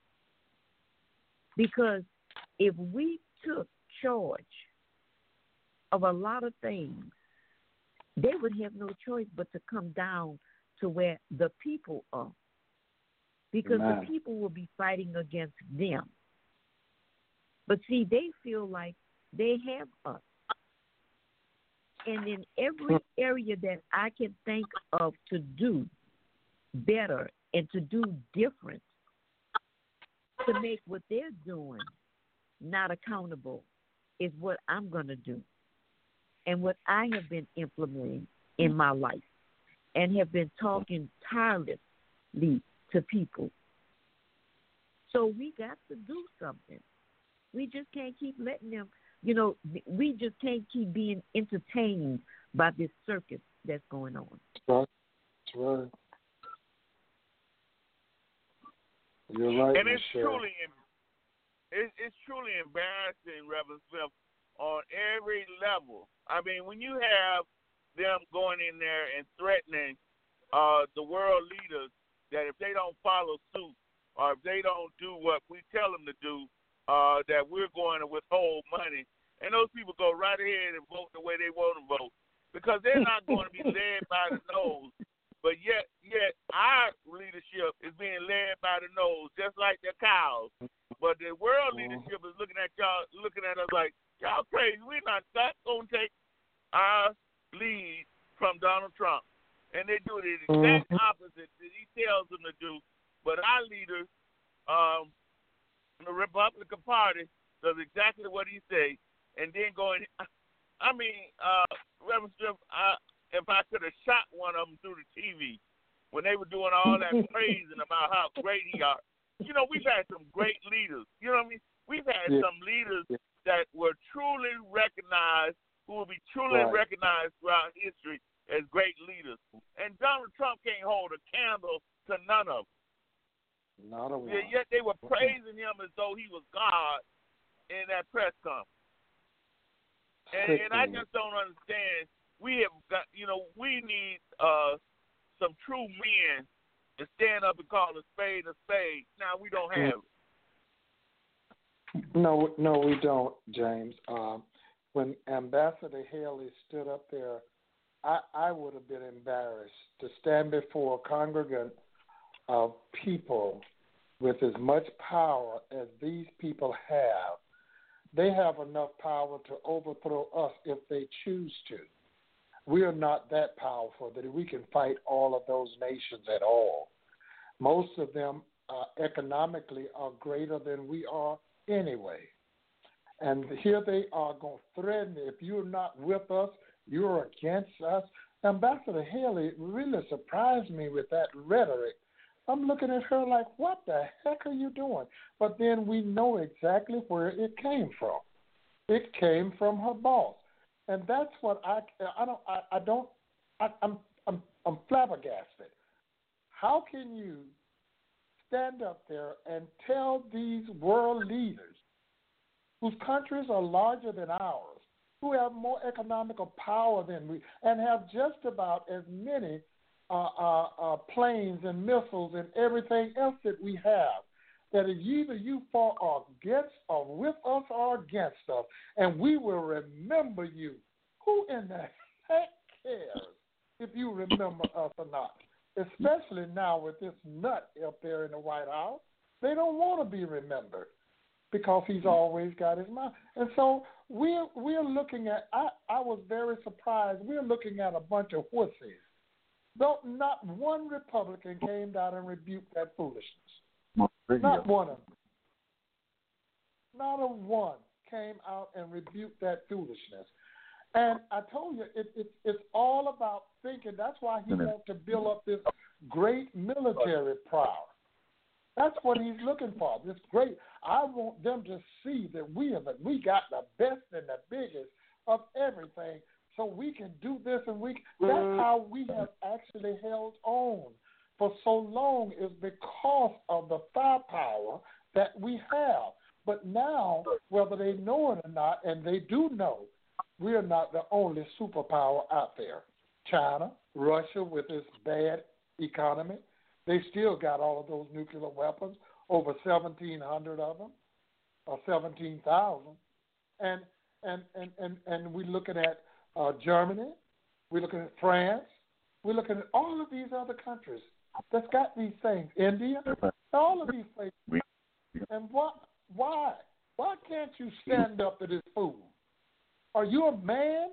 Because if we took charge of a lot of things, they would have no choice but to come down to where the people are. Because Amen. the people will be fighting against them. But see, they feel like they have us. And in every area that I can think of to do better and to do different, to make what they're doing not accountable, is what I'm going to do. And what I have been implementing in my life and have been talking tirelessly to people. So we got to do something. We just can't keep letting them You know, we just can't keep being entertained by this circus that's going on. That's right. You're right, And it's Michelle. it's truly embarrassing, Reverend Smith, on every level. I mean, when you have them going in there and threatening the world leaders that if they don't follow suit or if they don't do what we tell them to do, that we're going to withhold money. And those people go right ahead and vote the way they want to vote because they're not going to be led by the nose. But yet our leadership is being led by the nose, just like the cows. But the world leadership is looking at y'all, looking at us like, y'all crazy. We're not going to take our lead from Donald Trump. And they do the exact opposite that he tells them to do. But our leaders, the Republican Party, does exactly what he says. And then going, I mean, Reverend Smith, if I could have shot one of them through the TV when they were doing all that praising about how great he are. You know, we've had some great leaders. You know what I mean? We've had some leaders that were truly recognized, who will be truly recognized throughout history as great leaders. And Donald Trump can't hold a candle to none of them. Not a one. Yet they were praising him as though he was God in that press conference. And I just don't understand. We have got, you know, we need some true men to stand up and call a spade a spade. Now we don't have it. No, we don't, James. When Ambassador Haley stood up there, I would have been embarrassed to stand before a congregant of people with as much power as these people have. They have enough power to overthrow us if they choose to. We are not that powerful that we can fight all of those nations at all. Most of them economically are greater than we are anyway. And here they are going to threaten, if you're not with us, you're against us. Ambassador Haley really surprised me with that rhetoric. I'm looking at her like, what the heck are you doing? But then we know exactly where it came from. It came from her boss. And that's what I'm flabbergasted. How can you stand up there and tell these world leaders whose countries are larger than ours, who have more economical power than we, and have just about as many planes and missiles and everything else that we have, that if either you fall or against or with us or against us, and we will remember you. Who in the heck cares if you remember us or not? Especially now with this nut up there in the White House. They don't want to be remembered because he's always got his mouth. And so we're looking at, I was very surprised, we're looking at a bunch of wussies. Though not one Republican came down and rebuked that foolishness. Not one of them. Not a one came out and rebuked that foolishness. And I told you, it's all about thinking. That's why he wants to build up this great military power. That's what he's looking for. This great. I want them to see that we got the best and the biggest of everything, so we can do this and that's how we have actually held on for so long, is because of the firepower that we have. But now, whether they know it or not, and they do know, we are not the only superpower out there. China, Russia with its bad economy, they still got all of those nuclear weapons, over 1,700 of them, or 17,000. And we're looking at Germany, we're looking at France, we're looking at all of these other countries that's got these things, India, all of these places. And why? Why can't you stand up to this fool? Are you a man?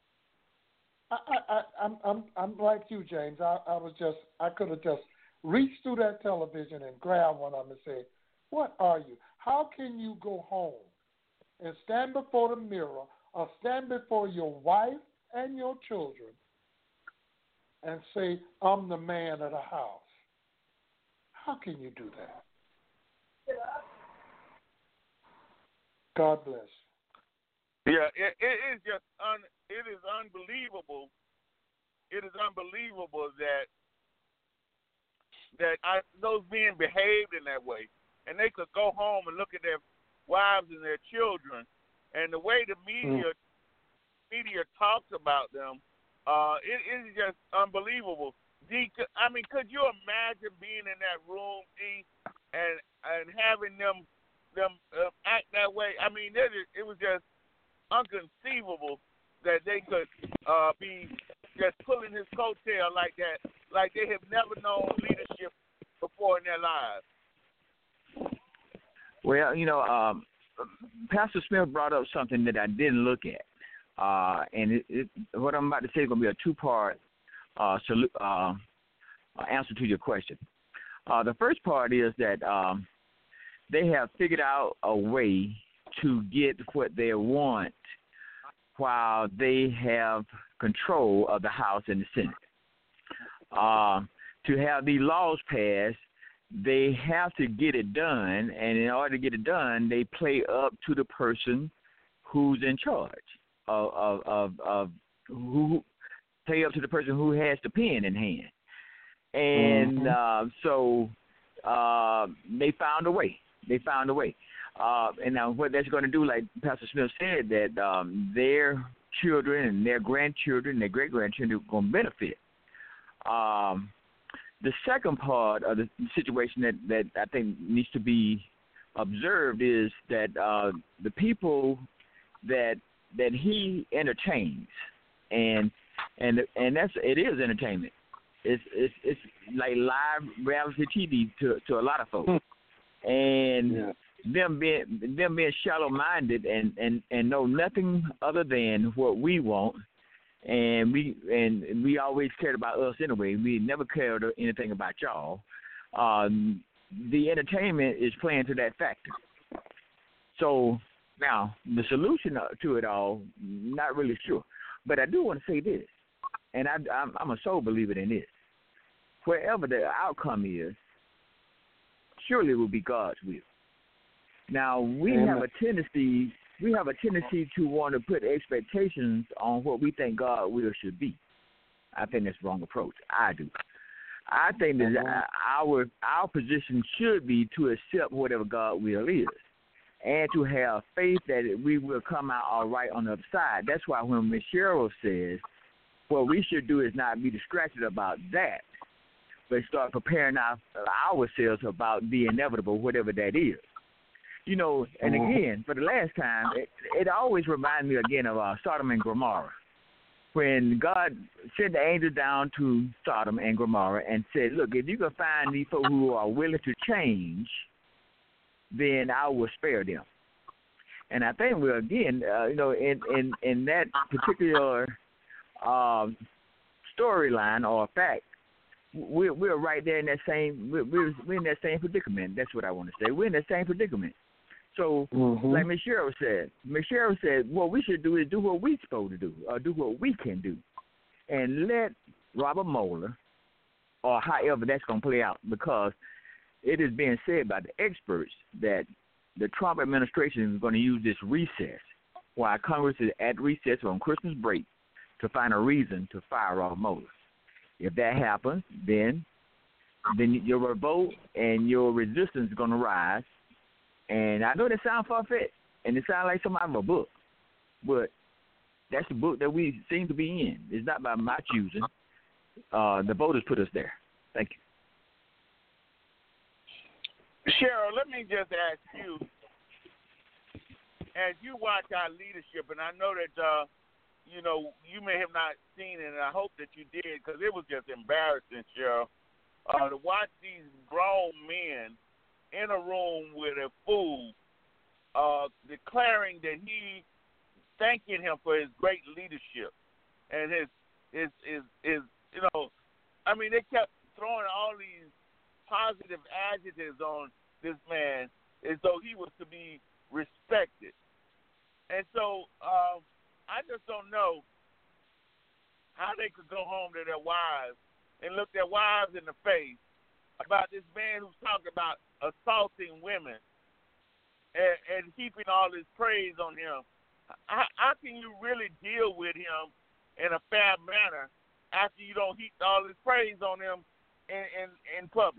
I'm like you, James. I could have just reached through that television and grabbed one of them and said, "What are you? How can you go home and stand before the mirror or stand before your wife and your children and say, 'I'm the man of the house'? How can you do that?" God bless. Yeah, it is just it is unbelievable. It is unbelievable that those men behaved in that way, and they could go home and look at their wives and their children, and the way the media talks about them, it is just unbelievable. D, I mean, could you imagine being in that room, D, and having them act that way? I mean, it was just inconceivable that they could be just pulling his coattail like that, like they have never known leadership before in their lives. Well, Pastor Smith brought up something that I didn't look at, and what I'm about to say is going to be a two-part answer to your question. The first part is that they have figured out a way to get what they want while they have control of the House and the Senate. To have these laws passed, they have to get it done, and in order to get it done, they play up to the person who's in charge who play up to the person who has the pen in hand. And so they found a way. And now what that's going to do, like Pastor Smith said, that their children and their grandchildren and their great-grandchildren are going to benefit. The second part of the situation that I think needs to be observed is that the people that he entertains, and it is entertainment. It's like live reality TV to a lot of folks, and them being shallow-minded and know nothing other than what we want. And we always cared about us anyway. We never cared anything about y'all. The entertainment is playing to that factor. So now the solution to it all, not really sure. But I do want to say this, and I'm a soul believer in this. Wherever the outcome is, surely it will be God's will. Now we have a tendency to want to put expectations on what we think God's will should be. I think that's the wrong approach. I do. I think that our position should be to accept whatever God's will is, and to have faith that we will come out all right on the other side. That's why when Ms. Cheryl says what we should do is not be distracted about that, but start preparing ourselves about the inevitable, whatever that is. And again, for the last time, it always reminds me again of Sodom and Gomorrah. When God sent the angel down to Sodom and Gomorrah and said, look, if you can find these folks who are willing to change, then I will spare them. And I think we're, again, in that particular storyline or fact, we're right there in that same, we're in that same predicament. That's what I want to say. We're in that same predicament. So, like Ms. Cheryl said, what we should do is do what we're supposed to do, or do what we can do, and let Robert Mueller, or however that's going to play out, because it is being said by the experts that the Trump administration is going to use this recess, while Congress is at recess on Christmas break, to find a reason to fire Robert Mueller. If that happens, then your revolt and your resistance is going to rise. And I know that sounds far-fetched, and it sounds like something out of a book, but that's the book that we seem to be in. It's not by my choosing. The voters put us there. Thank you. Cheryl, let me just ask you, as you watch our leadership, and I know that, you may have not seen it, and I hope that you did, because it was just embarrassing, Cheryl, to watch these grown men in a room with a fool, declaring that thanking him for his great leadership and his they kept throwing all these positive adjectives on this man as though he was to be respected. And so I just don't know how they could go home to their wives and look their wives in the face about this man who's talking about assaulting women and heaping all this praise on him. How can you really deal with him in a fair manner after you don't heap all this praise on him in public?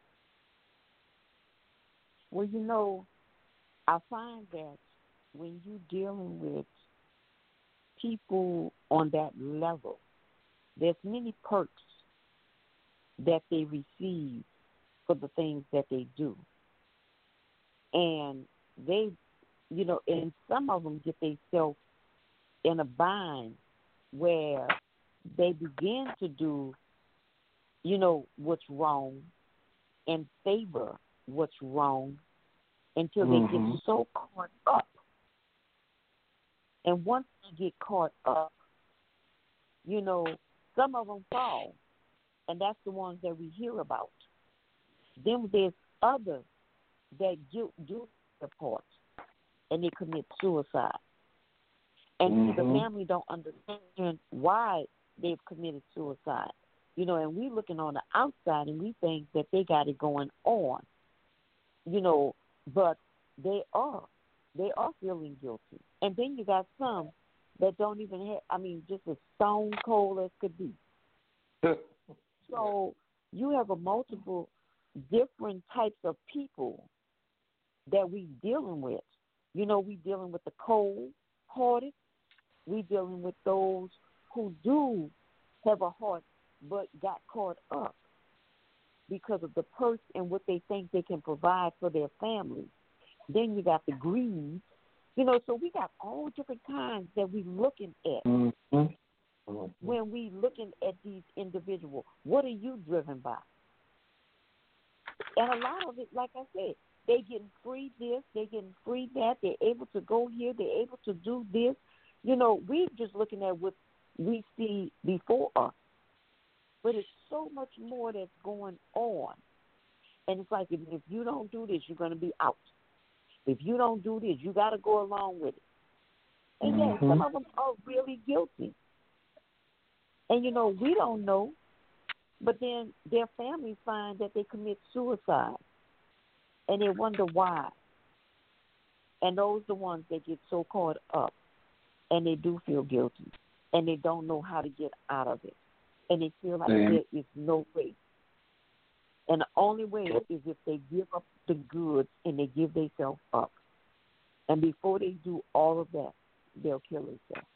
Well, you know, I find that when you're dealing with people on that level, there's many perks that they receive for the things that they do. And they, you know, and some of them get themselves in a bind where they begin to do, you know, what's wrong and favor what's wrong until they get so caught up. And once they get caught up, you know, some of them fall, and that's the ones that we hear about. Then there's others that do the part, and they commit suicide. And the family don't understand why they've committed suicide. You know, and we looking on the outside, and we think that they got it going on. You know, but they are feeling guilty. And then you got some that don't even have, I mean, just as stone cold as could be. So you have a multiple different types of people that we dealing with. You know, we dealing with the cold-hearted. We dealing with those who do have a heart but got caught up because of the purse and what they think they can provide for their families. Then you got the greed. You know, so we got all different kinds that we looking at when we looking at these individuals. What are you driven by? And a lot of it, like I said, they getting free this, they getting free that. They're able to go here. They're able to do this. You know, we're just looking at what we see before us. But it's so much more that's going on. And it's like, if you don't do this, you're going to be out. If you don't do this, you got to go along with it. And yes, some of them are really guilty. And, you know, we don't know. But then their families find that they commit suicide. And they wonder why. And those are the ones that get so caught up. And they do feel guilty. And they don't know how to get out of it. And they feel like there is no way. And the only way is if they give up the goods and they give themselves up. And before they do all of that, they'll kill themselves.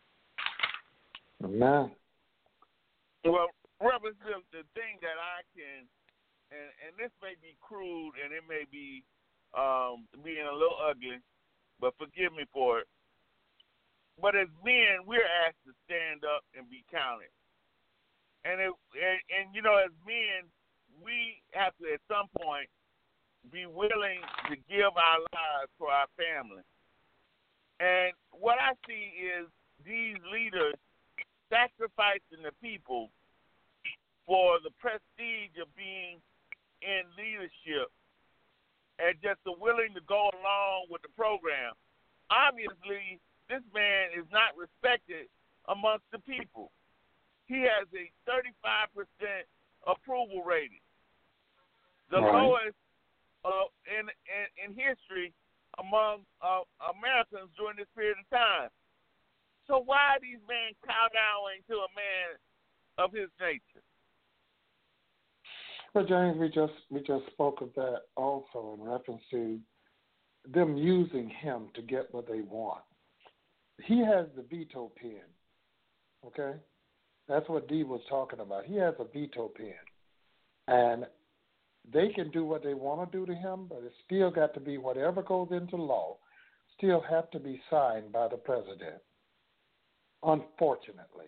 Amen. Well, Reverend, the thing that I can, and this may be crude and it may be being a little ugly, but forgive me for it. But as men, we're asked to stand up and be counted. And you know, as men, we have to at some point be willing to give our lives for our family. And what I see is these leaders sacrificing the people for the prestige of being in leadership and just willing to go along with the program. Obviously, this man is not respected amongst the people. He has a 35% approval rating, the lowest in history among Americans during this period of time. So why are these men kowtowing to a man of his nature? Well, James, we just spoke of that also in reference to them using him to get what they want. He has the veto pen, okay? That's what Dee was talking about. He has a veto pen. And they can do what they want to do to him, but it's still got to be whatever goes into law, still have to be signed by the president. Unfortunately.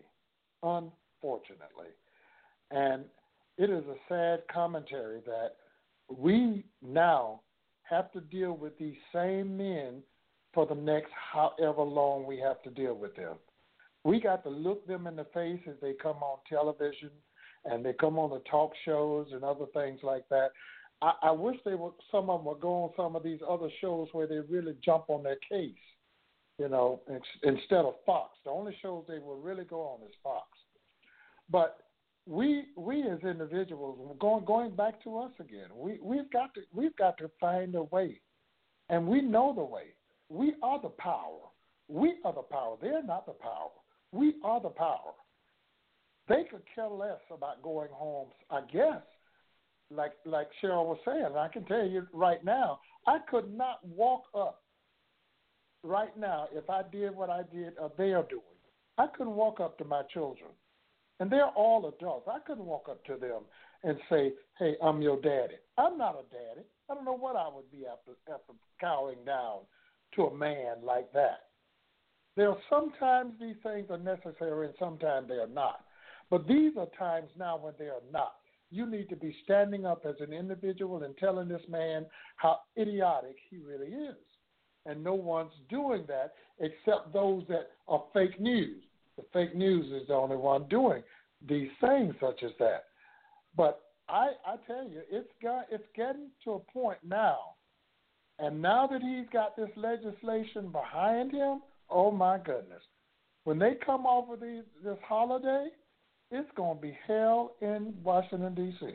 And it is a sad commentary that we now have to deal with these same men for the next however long we have to deal with them. We got to look them in the face as they come on television and they come on the talk shows and other things like that. I wish some of them would go on some of these other shows where they really jump on their case, you know, instead of Fox. The only shows they will really go on is Fox. But we as individuals, going back to us again, we've got to find a way, and we know the way. We are the power. We are the power. They're not the power. We are the power. They could care less about going home, I guess, like Cheryl was saying. And I can tell you right now, I could not walk up right now if I did what I did or they are doing. I couldn't walk up to my children. And they're all adults. I couldn't walk up to them and say, hey, I'm your daddy. I'm not a daddy. I don't know what I would be after cowering down to a man like that. There are sometimes these things are necessary and sometimes they are not. But these are times now when they are not. You need to be standing up as an individual and telling this man how idiotic he really is. And no one's doing that except those that are fake news. The fake news is the only one doing these things such as that. But I tell you, it's getting to a point now. And now that he's got this legislation behind him, oh my goodness. When they come off of this holiday, it's going to be hell in Washington, D.C.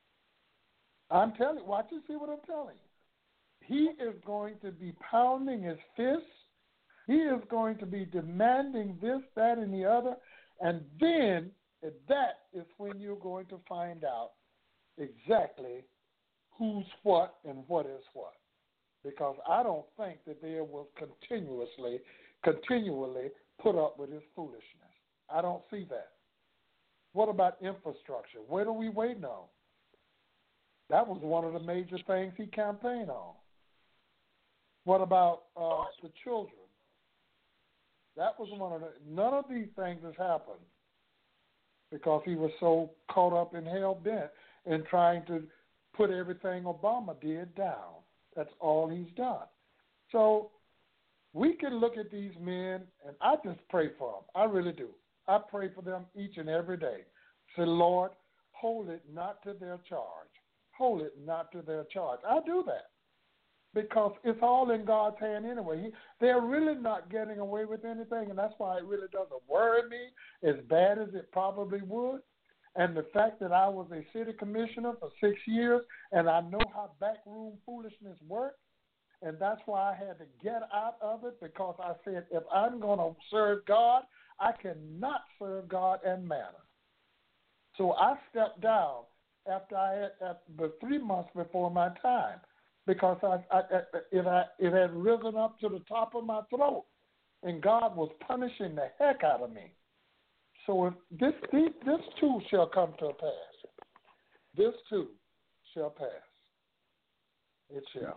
I'm telling you, watch and see what I'm telling you. He is going to be pounding his fists. He is going to be demanding this, that, and the other. And then that is when you're going to find out exactly who's what and what is what. Because I don't think that they will continually put up with his foolishness. I don't see that. What about infrastructure? What are we waiting on? That was one of the major things he campaigned on. What about the children? That was none of these things has happened because he was so caught up and hell-bent in trying to put everything Obama did down. That's all he's done. So we can look at these men, and I just pray for them. I really do. I pray for them each and every day. Say, Lord, hold it not to their charge. Hold it not to their charge. I do that because it's all in God's hand anyway. They're really not getting away with anything, and that's why it really doesn't worry me as bad as it probably would. And the fact that I was a city commissioner for 6 years, and I know how backroom foolishness works, and that's why I had to get out of it because I said, if I'm going to serve God, I cannot serve God and mammon. So I stepped down after 3 months before my time because it had risen up to the top of my throat, and God was punishing the heck out of me. So if this too shall come to pass. This too shall pass. It shall.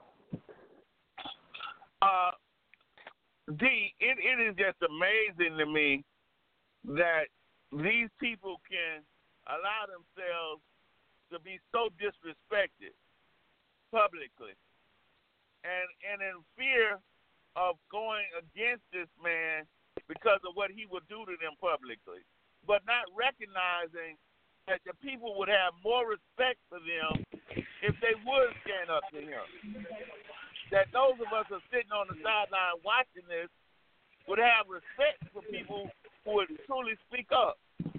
It is just amazing to me that these people can allow themselves to be so disrespected publicly and in fear of going against this man because of what he would do to them publicly, but not recognizing that the people would have more respect for them if they would stand up to him. That those of us who are sitting on the sideline watching this would have respect for people who would truly speak up.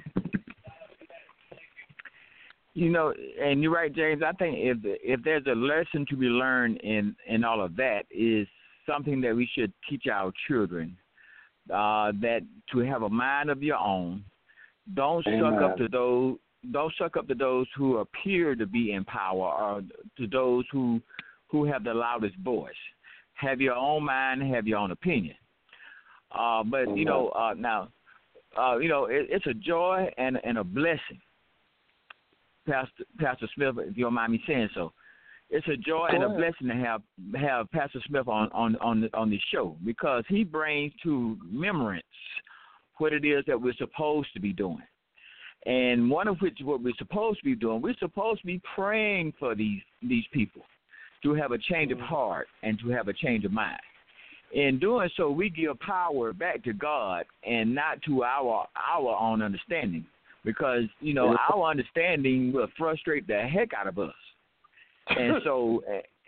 You know, and you're right, James. I think if there's a lesson to be learned in all of that is something that we should teach our children, that to have a mind of your own. Don't suck up to those. Don't suck up to those who appear to be in power or to those who have the loudest voice. Have your own mind. Have your own opinion. But you know, now, you know, it's a joy and a blessing. Pastor Smith, if you don't mind me saying so, it's a joy and a blessing to have Pastor Smith on the show because he brings to remembrance what it is that we're supposed to be doing, and one of which what we're supposed to be doing, we're supposed to be praying for these people to have a change of heart and to have a change of mind. In doing so, we give power back to God and not to our own understanding. Because, you know, our understanding will frustrate the heck out of us. And so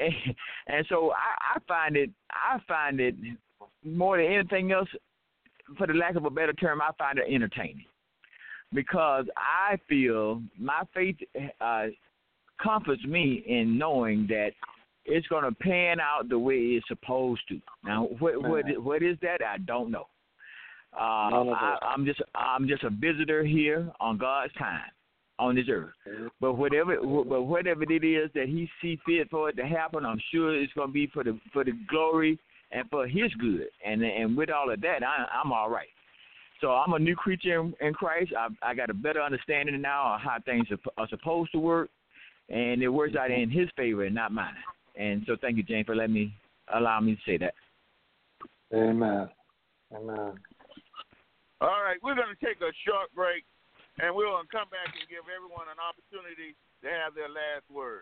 I find it more than anything else, for the lack of a better term, I find it entertaining. Because I feel my faith comforts me in knowing that it's going to pan out the way it's supposed to. Now, what is that? I don't know. I'm just a visitor here on God's time on this earth. But whatever it is that He see fit for it to happen, I'm sure it's going to be for the glory and for His good. And with all of that, I'm all right. So I'm a new creature in Christ. I got a better understanding now of how things are supposed to work, and it works out in His favor and not mine. And so thank you, James, for allowing me to say that. Amen. Amen. All right, we're going to take a short break, and we're going to come back and give everyone an opportunity to have their last word.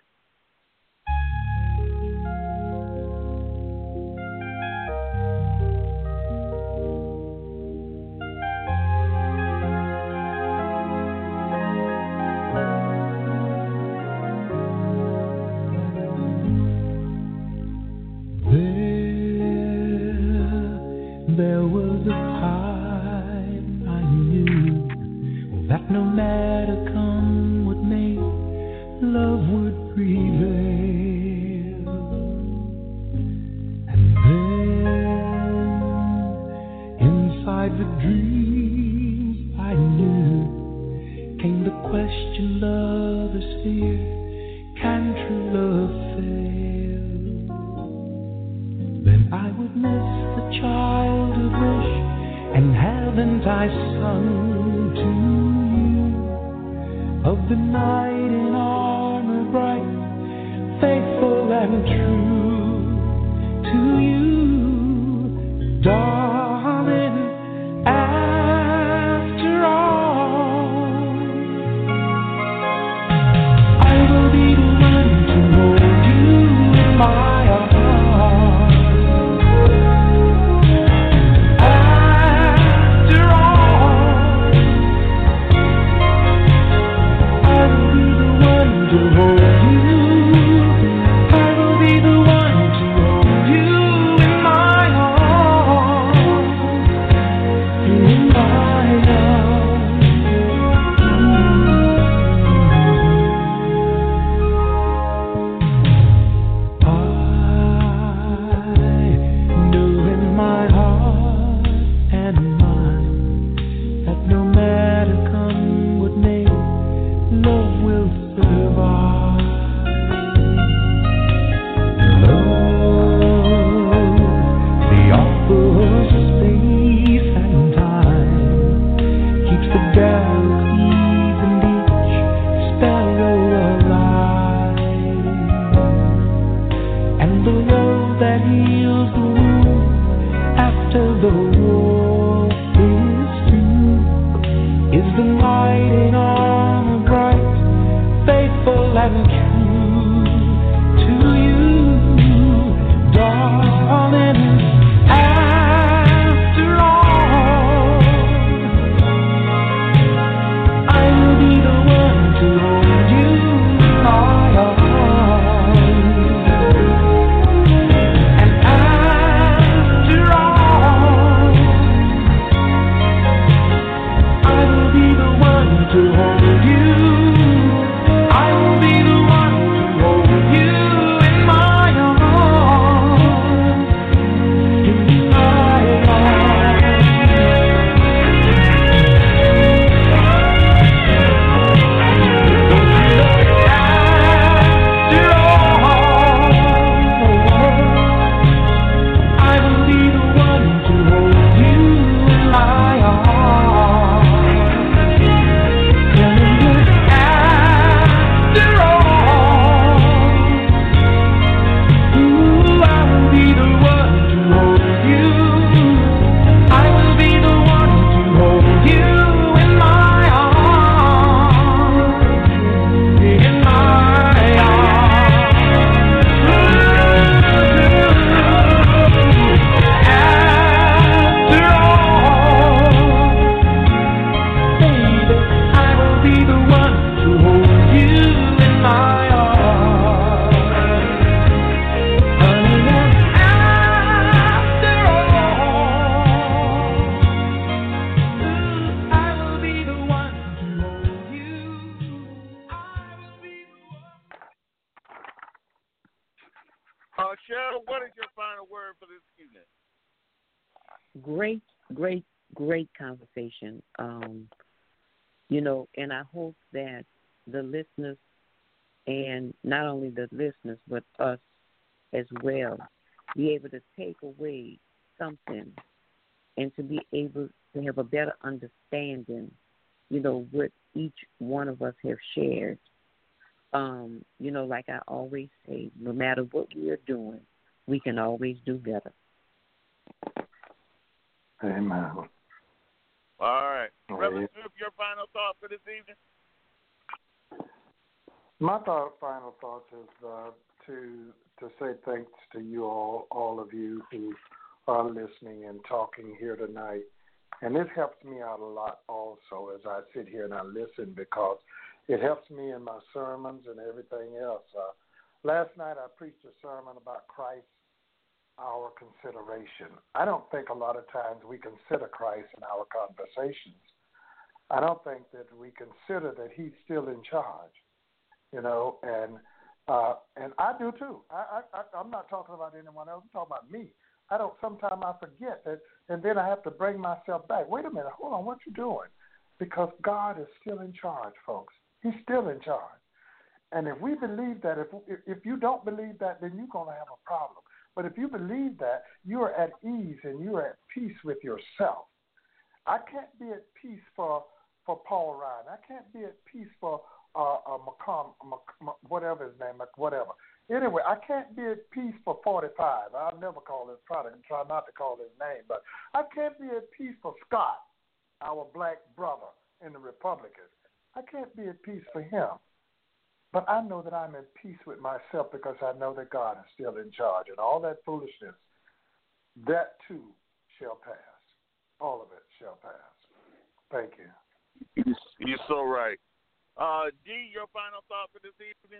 There was a time I knew that no matter come what may, love would prevail. And then, inside the dreams I knew, came the question, love is fear, can true love fail? Then I would miss the childhood wish, and haven't I sung to you of the knight in armor bright, faithful and true to you, darling, after all. I will be the one to hold you in my arms. great, great, great conversation. You know, and I hope that the listeners, and not only the listeners, but us as well, be able to take away something and to be able to have a better understanding, you know, what each one of us have shared. You know, like I always say, no matter what we are doing, we can always do better. Amen. All right. Reverend Smith, your final thoughts for this evening? My final thoughts is to say thanks to you all of you who are listening and talking here tonight. And this helps me out a lot also as I sit here and I listen, because it helps me in my sermons and everything else. Last night I preached a sermon about Christ, our consideration. I don't think a lot of times we consider Christ in our conversations. I don't think that we consider that he's still in charge, you know, and I do too. I'm not talking about anyone else. I'm talking about me. Sometimes I forget that, and then I have to bring myself back. Wait a minute, hold on, what you doing? Because God is still in charge, folks. He's still in charge. And if we believe that, if you don't believe that, then you're going to have a problem. But if you believe that, you are at ease and you are at peace with yourself. I can't be at peace for Paul Ryan. I can't be at peace for whatever his name, whatever. Anyway, I can't be at peace for 45. I'll never call his product and try not to call his name. But I can't be at peace for Scott, our black brother in the Republicans. I can't be at peace for him. But I know that I'm at peace with myself because I know that God is still in charge. And all that foolishness, that too shall pass. All of it shall pass. Thank you. You're so right. G, your final thought for this evening?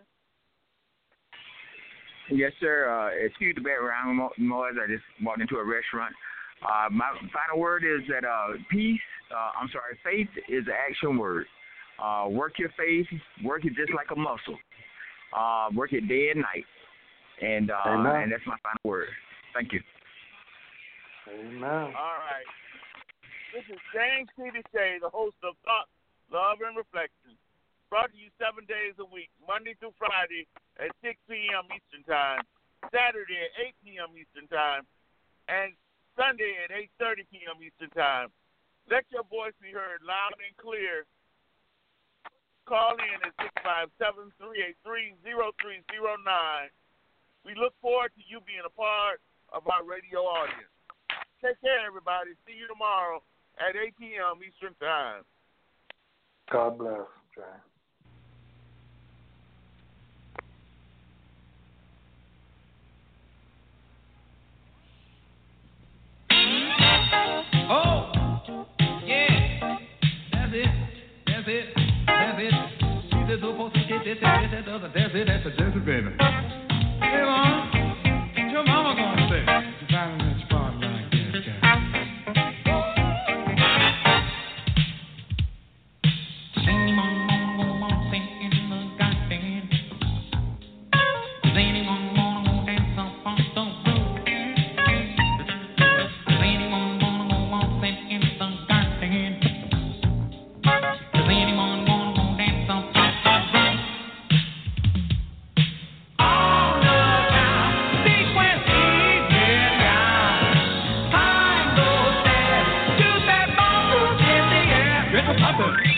Yes, sir. Excuse the background noise. I just walked into a restaurant. My final word is that faith is an action word. Work your faith. Work it just like a muscle. Work it day and night. And that's my final word. Thank you. Amen. All right. This is James T. DeShay, the host of Thought, Love, and Reflection. Brought to you 7 days a week, Monday through Friday at 6 p.m. Eastern Time, Saturday at 8 p.m. Eastern Time, and Sunday at 8:30 p.m. Eastern Time. Let your voice be heard loud and clear. Call in at 657-383-0309. We look forward to you being a part of our radio audience. Take care, everybody. See you tomorrow at 8 p.m. Eastern Time. God bless, Jay. Oh, yeah, that's it. See this little get this, that's it, baby. Hey, Mom, what's your mama gonna say? You finally let your father like this, guy. Papa.